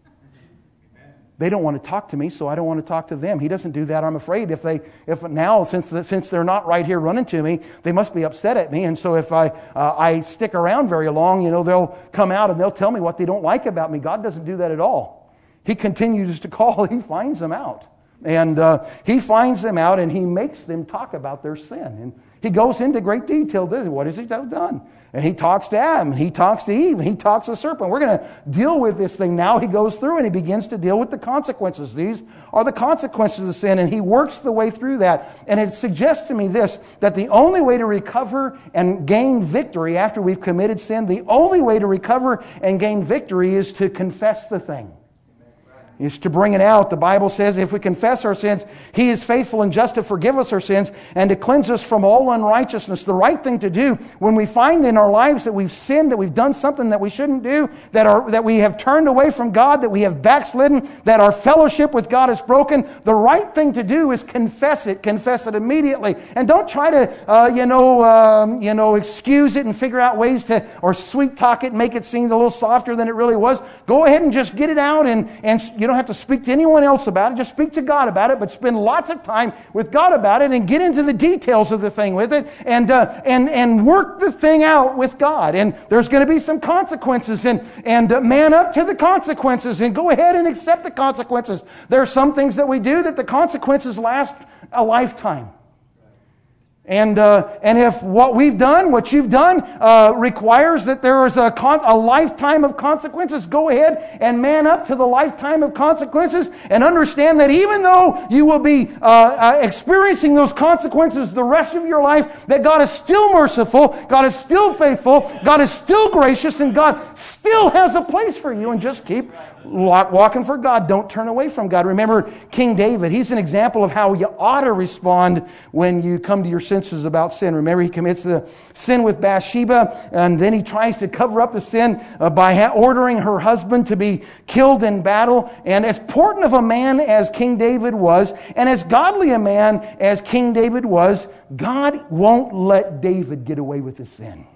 They don't want to talk to me, so I don't want to talk to them. He doesn't do that. I'm afraid if they, if now, since since they're not right here running to me, they must be upset at me. And so if I uh, I stick around very long, you know, they'll come out and they'll tell me what they don't like about me. God doesn't do that at all. He continues to call. He finds them out. And uh, he finds them out and he makes them talk about their sin. And he goes into great detail. What has he done? And he talks to Adam, and he talks to Eve, and he talks to the serpent. We're going to deal with this thing now. He goes through and he begins to deal with the consequences. These are the consequences of sin, and he works the way through that. And it suggests to me this, that the only way to recover and gain victory after we've committed sin, the only way to recover and gain victory is to confess the thing. Is to bring it out. The Bible says if we confess our sins, He is faithful and just to forgive us our sins and to cleanse us from all unrighteousness. The right thing to do when we find in our lives that we've sinned, that we've done something that we shouldn't do, that are, that we have turned away from God, that we have backslidden, that our fellowship with God is broken, the right thing to do is confess it. Confess it immediately. And don't try to, uh, you know, um, you know, excuse it and figure out ways to, or sweet talk it and make it seem a little softer than it really was. Go ahead and just get it out, and, and you don't have to speak to anyone else about it. Just speak to God about it, but spend lots of time with God about it and get into the details of the thing with it, and uh, and and work the thing out with God. And there's going to be some consequences, and and uh, man up to the consequences, and go ahead and accept the consequences. There are some things that we do that the consequences last a lifetime. And uh, and if what we've done, what you've done, uh, requires that there is a, con- a lifetime of consequences, go ahead and man up to the lifetime of consequences and understand that even though you will be uh, uh, experiencing those consequences the rest of your life, that God is still merciful, God is still faithful, God is still gracious, and God still has a place for you. And just keep walking for God. Don't turn away from God. Remember King David. He's an example of how you ought to respond when you come to your sentences about sin. Remember, he commits the sin with Bathsheba, and then he tries to cover up the sin uh, by ha- ordering her husband to be killed in battle. And as important of a man as King David was, and as godly a man as King David was, God won't let David get away with his sin.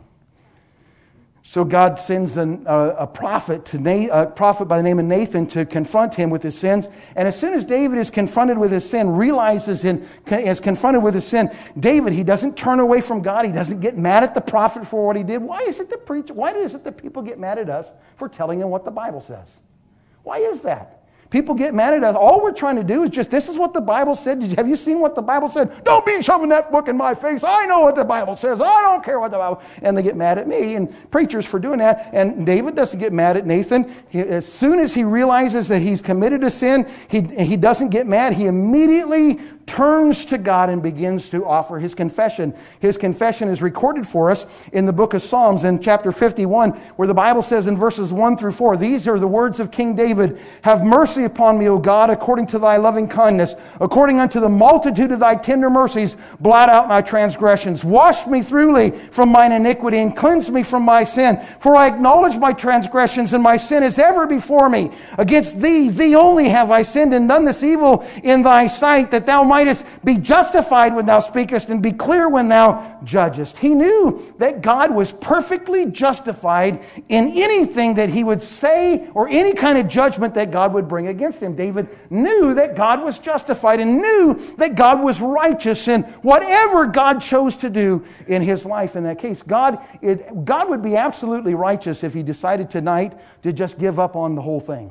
So God sends an, uh, a prophet to Na- a prophet by the name of Nathan to confront him with his sins. And as soon as David is confronted with his sin, realizes and is confronted with his sin, David, he doesn't turn away from God. He doesn't get mad at the prophet for what he did. Why is it that preach? Why is it that people get mad at us for telling them what the Bible says? Why is that? People get mad at us. All we're trying to do is just, this is what the Bible said. Did you, have you seen what the Bible said? Don't be shoving that book in my face. I know what the Bible says. I don't care what the Bible... And they get mad at me and preachers for doing that. And David doesn't get mad at Nathan. He, as soon as he realizes that he's committed a sin, he, he doesn't get mad. He immediately turns to God and begins to offer his confession. His confession is recorded for us in the book of Psalms in chapter fifty-one, where the Bible says in verses one through four, these are the words of King David. Have mercy upon me, O God, according to thy loving kindness, according unto the multitude of thy tender mercies, blot out my transgressions. Wash me thoroughly from mine iniquity and cleanse me from my sin. For I acknowledge my transgressions, and my sin is ever before me. Against thee, thee only have I sinned and done this evil in thy sight, that thou mightest be justified when thou speakest and be clear when thou judgest. He knew that God was perfectly justified in anything that he would say or any kind of judgment that God would bring against him. David knew that God was justified and knew that God was righteous in whatever God chose to do in his life in that case. God, it, God would be absolutely righteous if he decided tonight to just give up on the whole thing.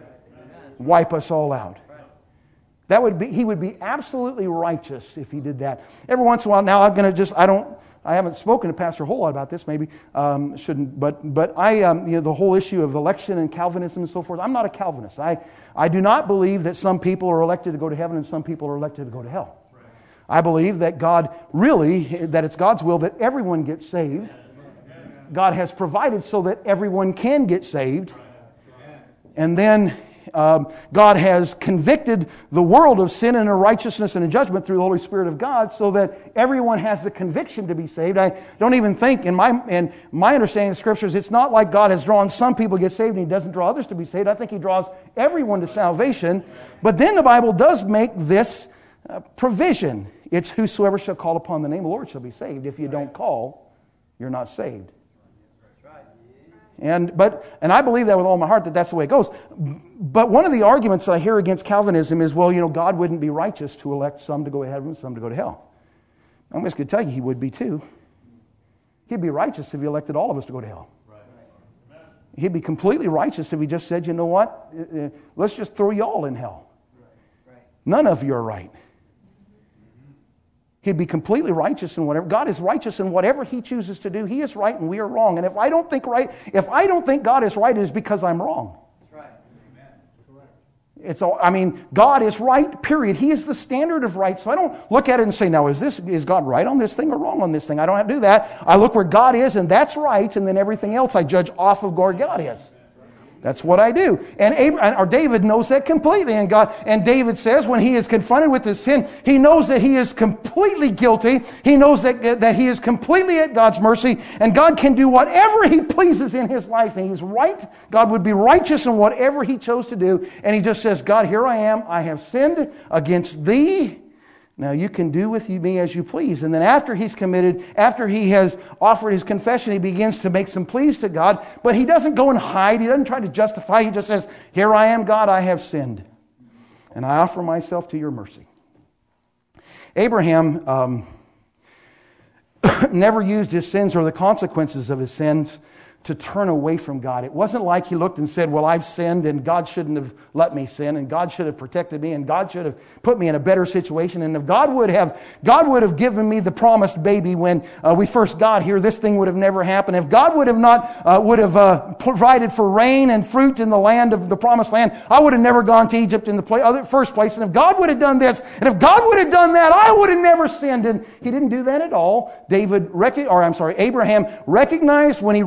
Wipe us all out. That would be, he would be absolutely righteous if he did that. Every once in a while, now I'm going to just, I don't, I haven't spoken to Pastor a whole lot about this, maybe, um, shouldn't, but but I, um, you know, the whole issue of election and Calvinism and so forth, I'm not a Calvinist. I, I do not believe that some people are elected to go to heaven and some people are elected to go to hell. Right. I believe that God really, that it's God's will that everyone gets saved. God has provided so that everyone can get saved. And then Um, God has convicted the world of sin and righteousness and judgment through the Holy Spirit of God so that everyone has the conviction to be saved. I don't even think, in my in my understanding of the Scriptures, it's not like God has drawn some people to get saved and He doesn't draw others to be saved. I think He draws everyone to salvation. But then the Bible does make this uh, provision. It's whosoever shall call upon the name of the Lord shall be saved. If you don't call, you're not saved. And but and I believe that with all my heart that that's the way it goes. But one of the arguments that I hear against Calvinism is, well, you know, God wouldn't be righteous to elect some to go to heaven and some to go to hell. I'm just going to tell you, He would be too. He'd be righteous if He elected all of us to go to hell. Right. He'd be completely righteous if He just said, you know what, let's just throw you all in hell. Right. None of you are right. He'd be completely righteous in whatever. God is righteous in whatever He chooses to do. He is right and we are wrong. And if I don't think right, if I don't think God is right, it is because I'm wrong. That's right. Amen. Correct. It's all, I mean, God is right, period. He is the standard of right. So I don't look at it and say, now, is this is God right on this thing or wrong on this thing? I don't have to do that. I look where God is and that's right, and then everything else I judge off of where God is. That's what I do. And Abraham, or David knows that completely. And God, and David says when he is confronted with his sin, he knows that he is completely guilty. He knows that, that he is completely at God's mercy. And God can do whatever He pleases in his life. And He's right. God would be righteous in whatever He chose to do. And he just says, God, here I am. I have sinned against Thee. Now you can do with me as you please. And then after he's committed, after he has offered his confession, he begins to make some pleas to God. But he doesn't go and hide. He doesn't try to justify. He just says, here I am, God, I have sinned. And I offer myself to your mercy. Abraham um, never used his sins or the consequences of his sins to turn away from God. It wasn't like he looked and said, well, I've sinned and God shouldn't have let me sin and God should have protected me and God should have put me in a better situation. And if God would have God would have given me the promised baby when uh, we first got here, this thing would have never happened. If God would have not uh, would have uh, provided for rain and fruit in the land of the promised land, I would have never gone to Egypt in the play, other, first place. And if God would have done this, and if God would have done that, I would have never sinned. And He didn't do that at all. David, rec- or I'm sorry, Abraham recognized when he recognized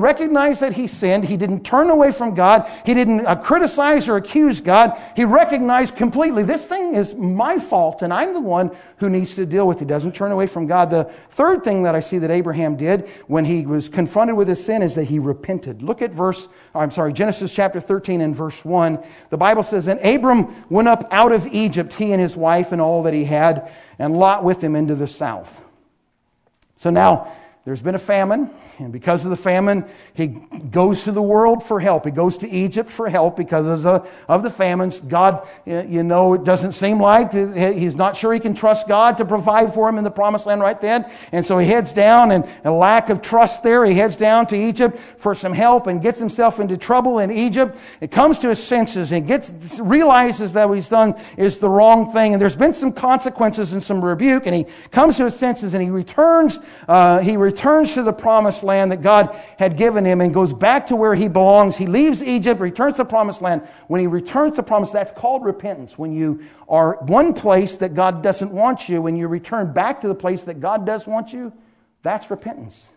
recognize that he sinned. He didn't turn away from God. He didn't uh, criticize or accuse God. He recognized completely, this thing is my fault, and I'm the one who needs to deal with it. He doesn't turn away from God. The third thing that I see that Abraham did when he was confronted with his sin is that he repented. Look at verse, I'm sorry, Genesis chapter thirteen and verse one. The Bible says, and Abram went up out of Egypt, he and his wife and all that he had, and Lot with him into the south. So now, there's been a famine, and because of the famine, he goes to the world for help. He goes to Egypt for help because of, of the famines. God, you know, it doesn't seem like he's not sure he can trust God to provide for him in the promised land right then. And so he heads down, and a lack of trust there, he heads down to Egypt for some help and gets himself into trouble in Egypt. It comes to his senses and gets realizes that what he's done is the wrong thing. And there's been some consequences and some rebuke, and he comes to his senses and he returns, uh, he returns returns to the promised land that God had given him and goes back to where he belongs. He leaves Egypt, returns to the promised land. When he returns to the promise, that's called repentance. When you are one place that God doesn't want you, when you return back to the place that God does want you, that's repentance.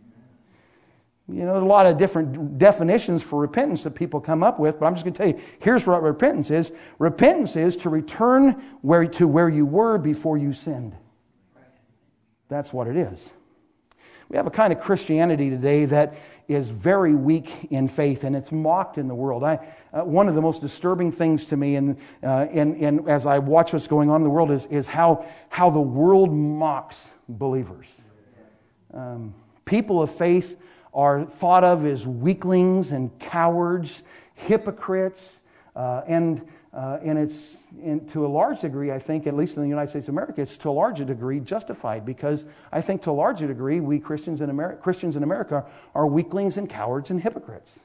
You know, there's a lot of different definitions for repentance that people come up with, but I'm just going to tell you, here's what repentance is. Repentance is to return where, to where you were before you sinned. That's what it is. We have a kind of Christianity today that is very weak in faith, and it's mocked in the world. I, uh, one of the most disturbing things to me, and uh, and, and as I watch what's going on in the world, is, is how, how the world mocks believers. Um, people of faith are thought of as weaklings and cowards, hypocrites, uh, and uh, and it's in, to a large degree, I think, at least in the United States of America, it's to a larger degree justified, because I think to a larger degree, we Christians in America, Christians in America are weaklings and cowards and hypocrites.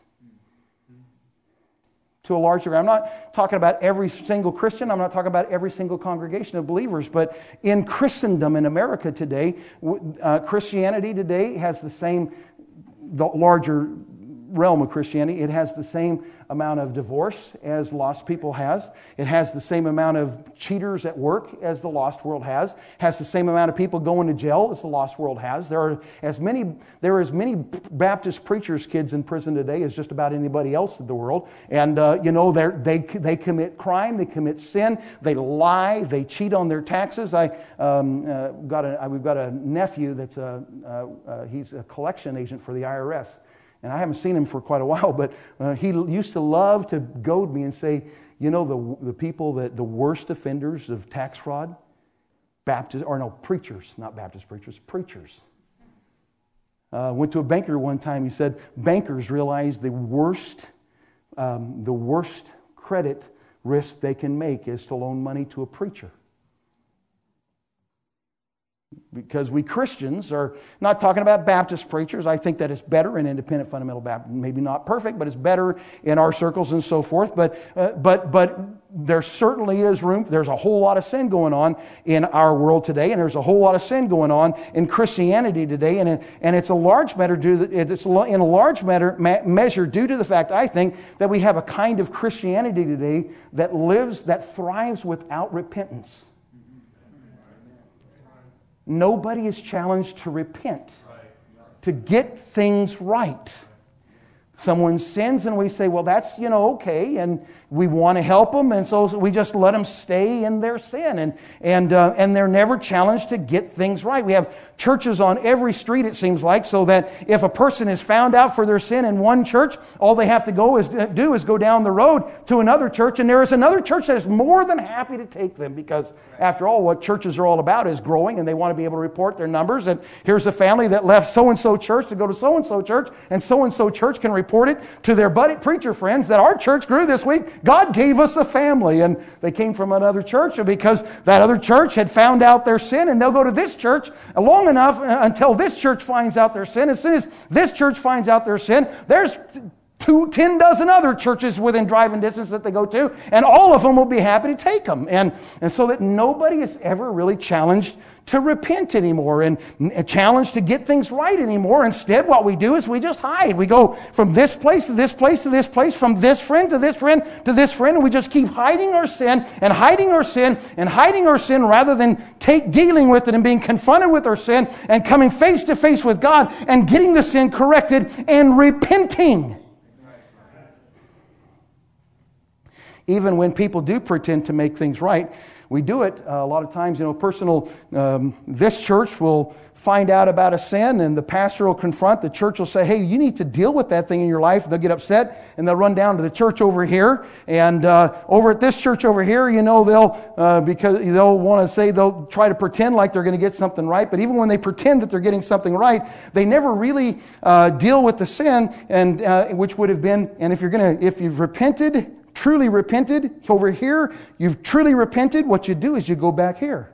To a large degree. I'm not talking about every single Christian. I'm not talking about every single congregation of believers. But in Christendom in America today, uh, Christianity today has the same, the larger realm of Christianity. It has the same amount of divorce as lost people has. It has the same amount of cheaters at work as the lost world has. Has the same amount of people going to jail as the lost world has. There are as many there are as many Baptist preachers' kids in prison today as just about anybody else in the world. And uh, you know they they they commit crime, they commit sin, they lie, they cheat on their taxes. I um, uh, got a we've got a nephew that's a uh, uh, he's a collection agent for the I R S. And I haven't seen him for quite a while, but uh, he used to love to goad me and say, you know, the the people that the worst offenders of tax fraud, Baptist or no preachers, not Baptist preachers, preachers. Uh, went to a banker one time. He said bankers realize the worst, um, the worst credit risk they can make is to loan money to a preacher. Because we Christians are not talking about Baptist preachers. I think that it's better in independent fundamental Baptist. Maybe not perfect, but it's better in our circles and so forth. But uh, but but there certainly is room. There's a whole lot of sin going on in our world today, and there's a whole lot of sin going on in Christianity today, and it, and it's a large matter due. It's in a large matter measure due to the fact, I think, that we have a kind of Christianity today that lives that thrives without repentance. Nobody is challenged to repent, to get things right. Someone sins and we say, well, that's, you know, okay, and we want to help them, and so we just let them stay in their sin, and and uh, and they're never challenged to get things right. We have churches on every street, it seems like, so that if a person is found out for their sin in one church, all they have to go is do is go down the road to another church, and there is another church that is more than happy to take them, because after all, what churches are all about is growing, and they want to be able to report their numbers. And here's a family that left so-and-so church to go to so-and-so church, and so-and-so church can report it to their buddy preacher friends that our church grew this week. God gave us a family, and they came from another church because that other church had found out their sin, and they'll go to this church long enough until this church finds out their sin. As soon as this church finds out their sin, there's two two, ten dozen other churches within driving distance that they go to, and all of them will be happy to take them. And, and so that nobody is ever really challenged to repent anymore and challenged to get things right anymore. Instead, what we do is we just hide. We go from this place to this place to this place, from this friend to this friend to this friend, and we just keep hiding our sin and hiding our sin and hiding our sin rather than take dealing with it and being confronted with our sin and coming face to face with God and getting the sin corrected and repenting. Even when people do pretend to make things right, we do it uh, a lot of times, you know, personal, um, this church will find out about a sin and the pastor will confront, the church will say, hey, you need to deal with that thing in your life. They'll get upset and they'll run down to the church over here. And uh, over at this church over here, you know, they'll, uh, because they'll want to say, they'll try to pretend like they're going to get something right. But even when they pretend that they're getting something right, they never really uh, deal with the sin, and uh, which would have been, and if you're going to, if you've repented, truly repented over here, you've truly repented, what you do is you go back here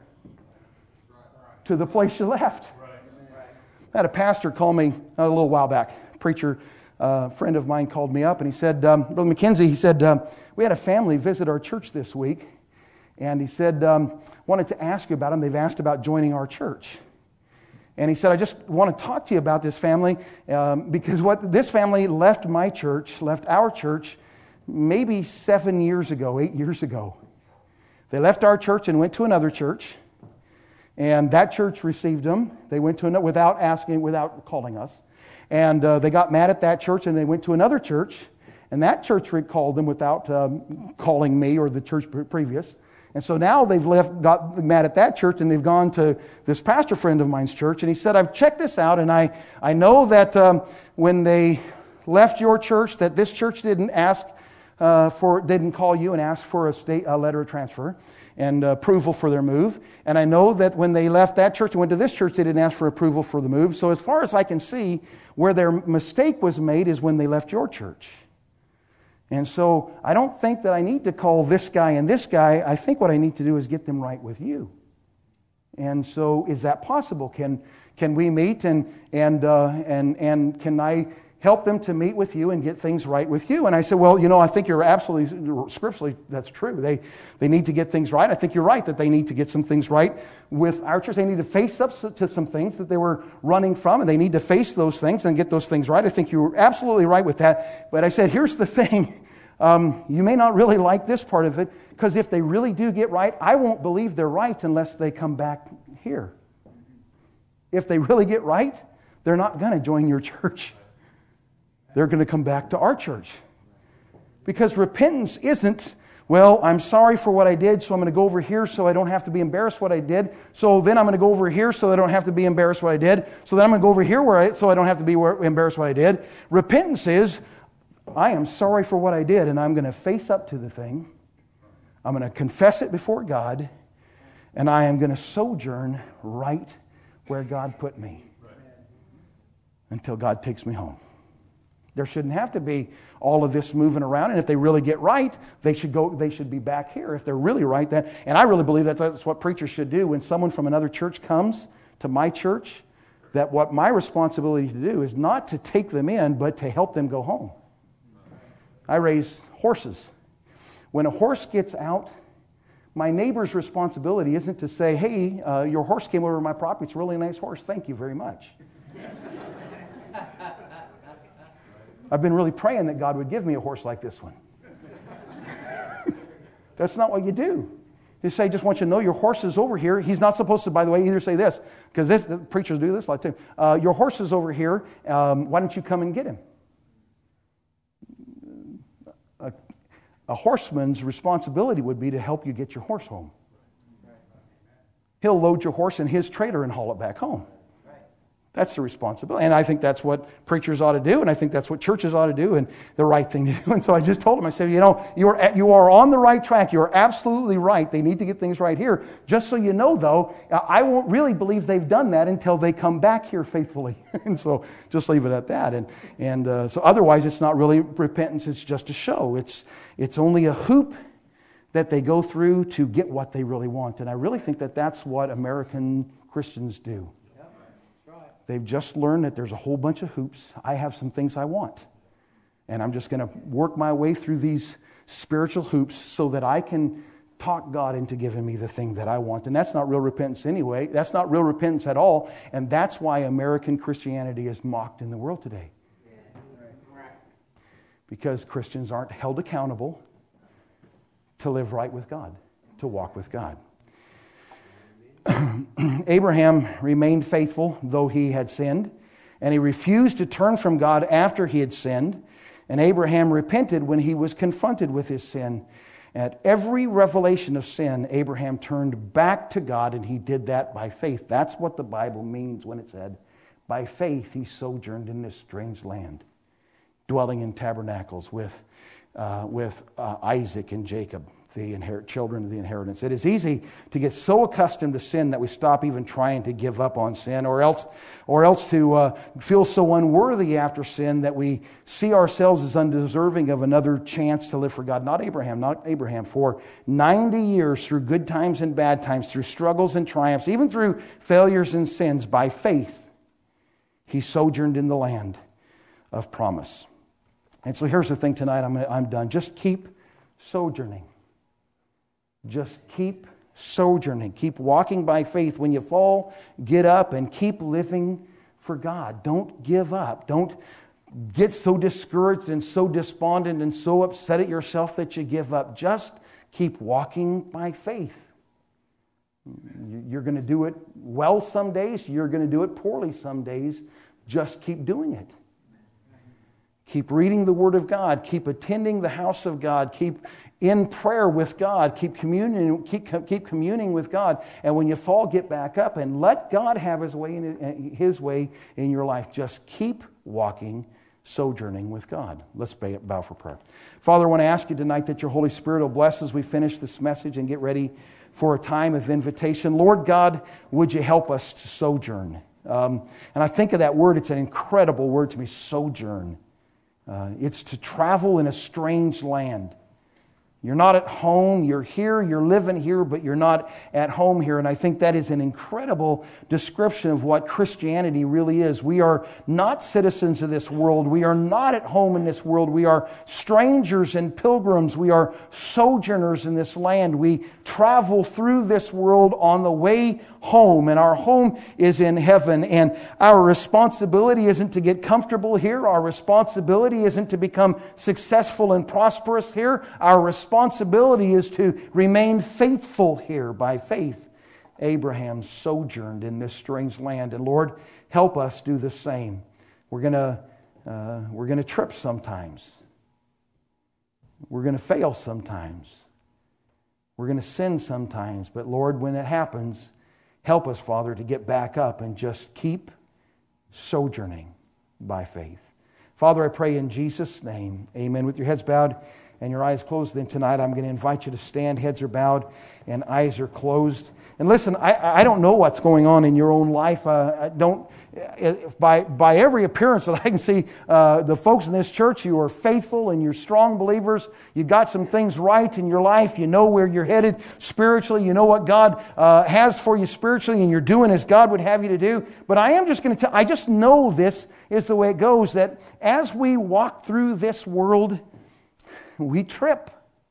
to the place you left. I had a pastor call me a little while back. A preacher, a friend of mine called me up and he said, um, Brother McKenzie, he said, um, we had a family visit our church this week, and he said, um, wanted to ask you about them. They've asked about joining our church. And he said, I just want to talk to you about this family um, because what this family left my church, left our church, maybe seven years ago, eight years ago. They left our church and went to another church, and that church received them. They went to another without asking, without calling us, and uh, they got mad at that church, and they went to another church, and that church recalled them without um, calling me or the church previous. And so now they've left, got mad at that church, and they've gone to this pastor friend of mine's church, and he said, I've checked this out, and I, I know that um, when they left your church, that this church didn't ask Uh, for didn't call you and ask for a state a letter of transfer and uh, approval for their move. And I know that when they left that church and went to this church, they didn't ask for approval for the move. So as far as I can see, where their mistake was made is when they left your church. And so I don't think that I need to call this guy and this guy. I think what I need to do is get them right with you. And so is that possible? Can can we meet and and uh, and and can I help them to meet with you and get things right with you? And I said, well, you know, I think you're absolutely, scripturally, that's true. They they need to get things right. I think you're right that they need to get some things right with our church. They need to face up to some things that they were running from, and they need to face those things and get those things right. I think you're absolutely right with that. But I said, here's the thing. Um, you may not really like this part of it, because if they really do get right, I won't believe they're right unless they come back here. If they really get right, they're not going to join your church. They're going to come back to our church. Because repentance isn't, well, I'm sorry for what I did, so I'm going to go over here so I don't have to be embarrassed what I did. So then I'm going to go over here so I don't have to be embarrassed what I did. So then I'm going to go over here where I, so I don't have to be embarrassed what I did. Repentance is, I am sorry for what I did, and I'm going to face up to the thing. I'm going to confess it before God, and I am going to sojourn right where God put me until God takes me home. There shouldn't have to be all of this moving around. And if they really get right, they should go. They should be back here. If they're really right, then, and I really believe that's, that's what preachers should do. When someone from another church comes to my church, that what my responsibility to do is not to take them in, but to help them go home. I raise horses. When a horse gets out, my neighbor's responsibility isn't to say, hey, uh, your horse came over my property. It's a really nice horse. Thank you very much. I've been really praying that God would give me a horse like this one. That's not what you do. You say, just want you to know your horse is over here. He's not supposed to, by the way, either say this, because this, the preachers do this a lot too. Uh, your horse is over here. Um, why don't you come and get him? A, a horseman's responsibility would be to help you get your horse home. He'll load your horse in his trailer and haul it back home. That's the responsibility. And I think that's what preachers ought to do, and I think that's what churches ought to do, and the right thing to do. And so I just told him, I said, you know, you are, you are on the right track. You are absolutely right. They need to get things right here. Just so you know, though, I won't really believe they've done that until they come back here faithfully. And so just leave it at that. And and uh, so otherwise, it's not really repentance. It's just a show. It's it's only a hoop that they go through to get what they really want. And I really think that that's what American Christians do. They've just learned that there's a whole bunch of hoops. I have some things I want. And I'm just going to work my way through these spiritual hoops so that I can talk God into giving me the thing that I want. And that's not real repentance anyway. That's not real repentance at all. And that's why American Christianity is mocked in the world today. Because Christians aren't held accountable to live right with God, to walk with God. Abraham remained faithful though he had sinned, and he refused to turn from God after he had sinned. And Abraham repented when he was confronted with his sin. At every revelation of sin, Abraham turned back to God, and he did that by faith. That's what the Bible means when it said, by faith he sojourned in this strange land, dwelling in tabernacles with, uh, with uh, Isaac and Jacob, the inherit, children of the inheritance. It is easy to get so accustomed to sin that we stop even trying to give up on sin, or else, or else to uh, feel so unworthy after sin that we see ourselves as undeserving of another chance to live for God. Not Abraham, not Abraham. For ninety years, through good times and bad times, through struggles and triumphs, even through failures and sins, by faith, he sojourned in the land of promise. And so here's the thing tonight, I'm, I'm done. Just keep sojourning. Just keep sojourning. Keep walking by faith. When you fall, get up and keep living for God. Don't give up. Don't get so discouraged and so despondent and so upset at yourself that you give up. Just keep walking by faith. You're going to do it well some days. You're going to do it poorly some days. Just keep doing it. Keep reading the Word of God. Keep attending the house of God. Keep in prayer with God. Keep communing, keep, keep communing with God. And when you fall, get back up and let God have His way in, His way in your life. Just keep walking, sojourning with God. Let's bow for prayer. Father, I want to ask you tonight that your Holy Spirit will bless as we finish this message and get ready for a time of invitation. Lord God, would you help us to sojourn? Um, and I think of that word, it's an incredible word to me, sojourn. Uh, it's to travel in a strange land. You're not at home, you're here, you're living here, but you're not at home here. And I think that is an incredible description of what Christianity really is. We are not citizens of this world. We are not at home in this world. We are strangers and pilgrims. We are sojourners in this land. We travel through this world on the way home, and our home is in heaven. And our responsibility isn't to get comfortable here. Our responsibility isn't to become successful and prosperous here. Our responsibility Responsibility is to remain faithful here by faith. Abraham sojourned in this strange land, and Lord, help us do the same. We're gonna uh, we're gonna trip sometimes. We're gonna fail sometimes. We're gonna sin sometimes. But Lord, when it happens, help us, Father, to get back up and just keep sojourning by faith. Father, I pray in Jesus' name, amen. With your heads bowed and your eyes closed, then tonight I'm going to invite you to stand. Heads are bowed and eyes are closed. And listen, I, I don't know what's going on in your own life. Uh, I don't, by, by every appearance that I can see, uh, the folks in this church, you are faithful and you're strong believers. You got some things right in your life. You know where you're headed spiritually. You know what God uh, has for you spiritually, and you're doing as God would have you to do. But I am just going to tell, I just know this is the way it goes, that as we walk through this world, we trip.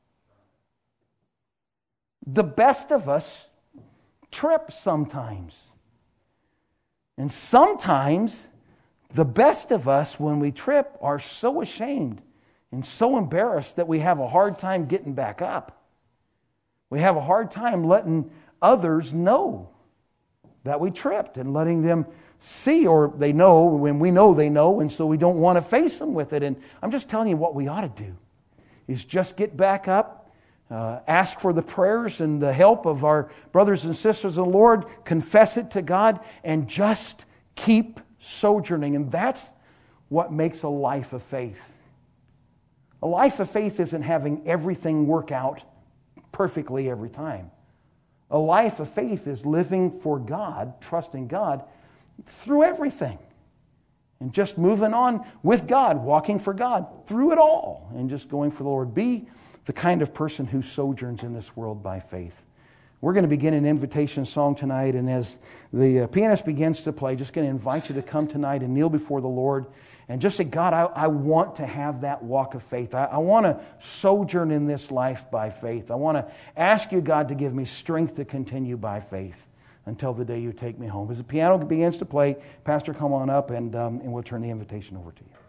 The best of us trip sometimes. And sometimes the best of us, when we trip, are so ashamed and so embarrassed that we have a hard time getting back up. We have a hard time letting others know that we tripped and letting them see, or they know when we know they know, and so we don't want to face them with it. And I'm just telling you what we ought to do is just get back up, uh, ask for the prayers and the help of our brothers and sisters in the Lord, confess it to God, and just keep sojourning. And that's what makes a life of faith. A life of faith isn't having everything work out perfectly every time. A life of faith is living for God, trusting God through everything. And just moving on with God, walking for God through it all, and just going for the Lord. Be the kind of person who sojourns in this world by faith. We're going to begin an invitation song tonight, and as the pianist begins to play, just going to invite you to come tonight and kneel before the Lord And just say, God, I, I want to have that walk of faith. I, I want to sojourn in this life by faith. I want to ask you, God, to give me strength to continue by faith until the day you take me home. As the piano begins to play, Pastor, come on up and, um, and we'll turn the invitation over to you.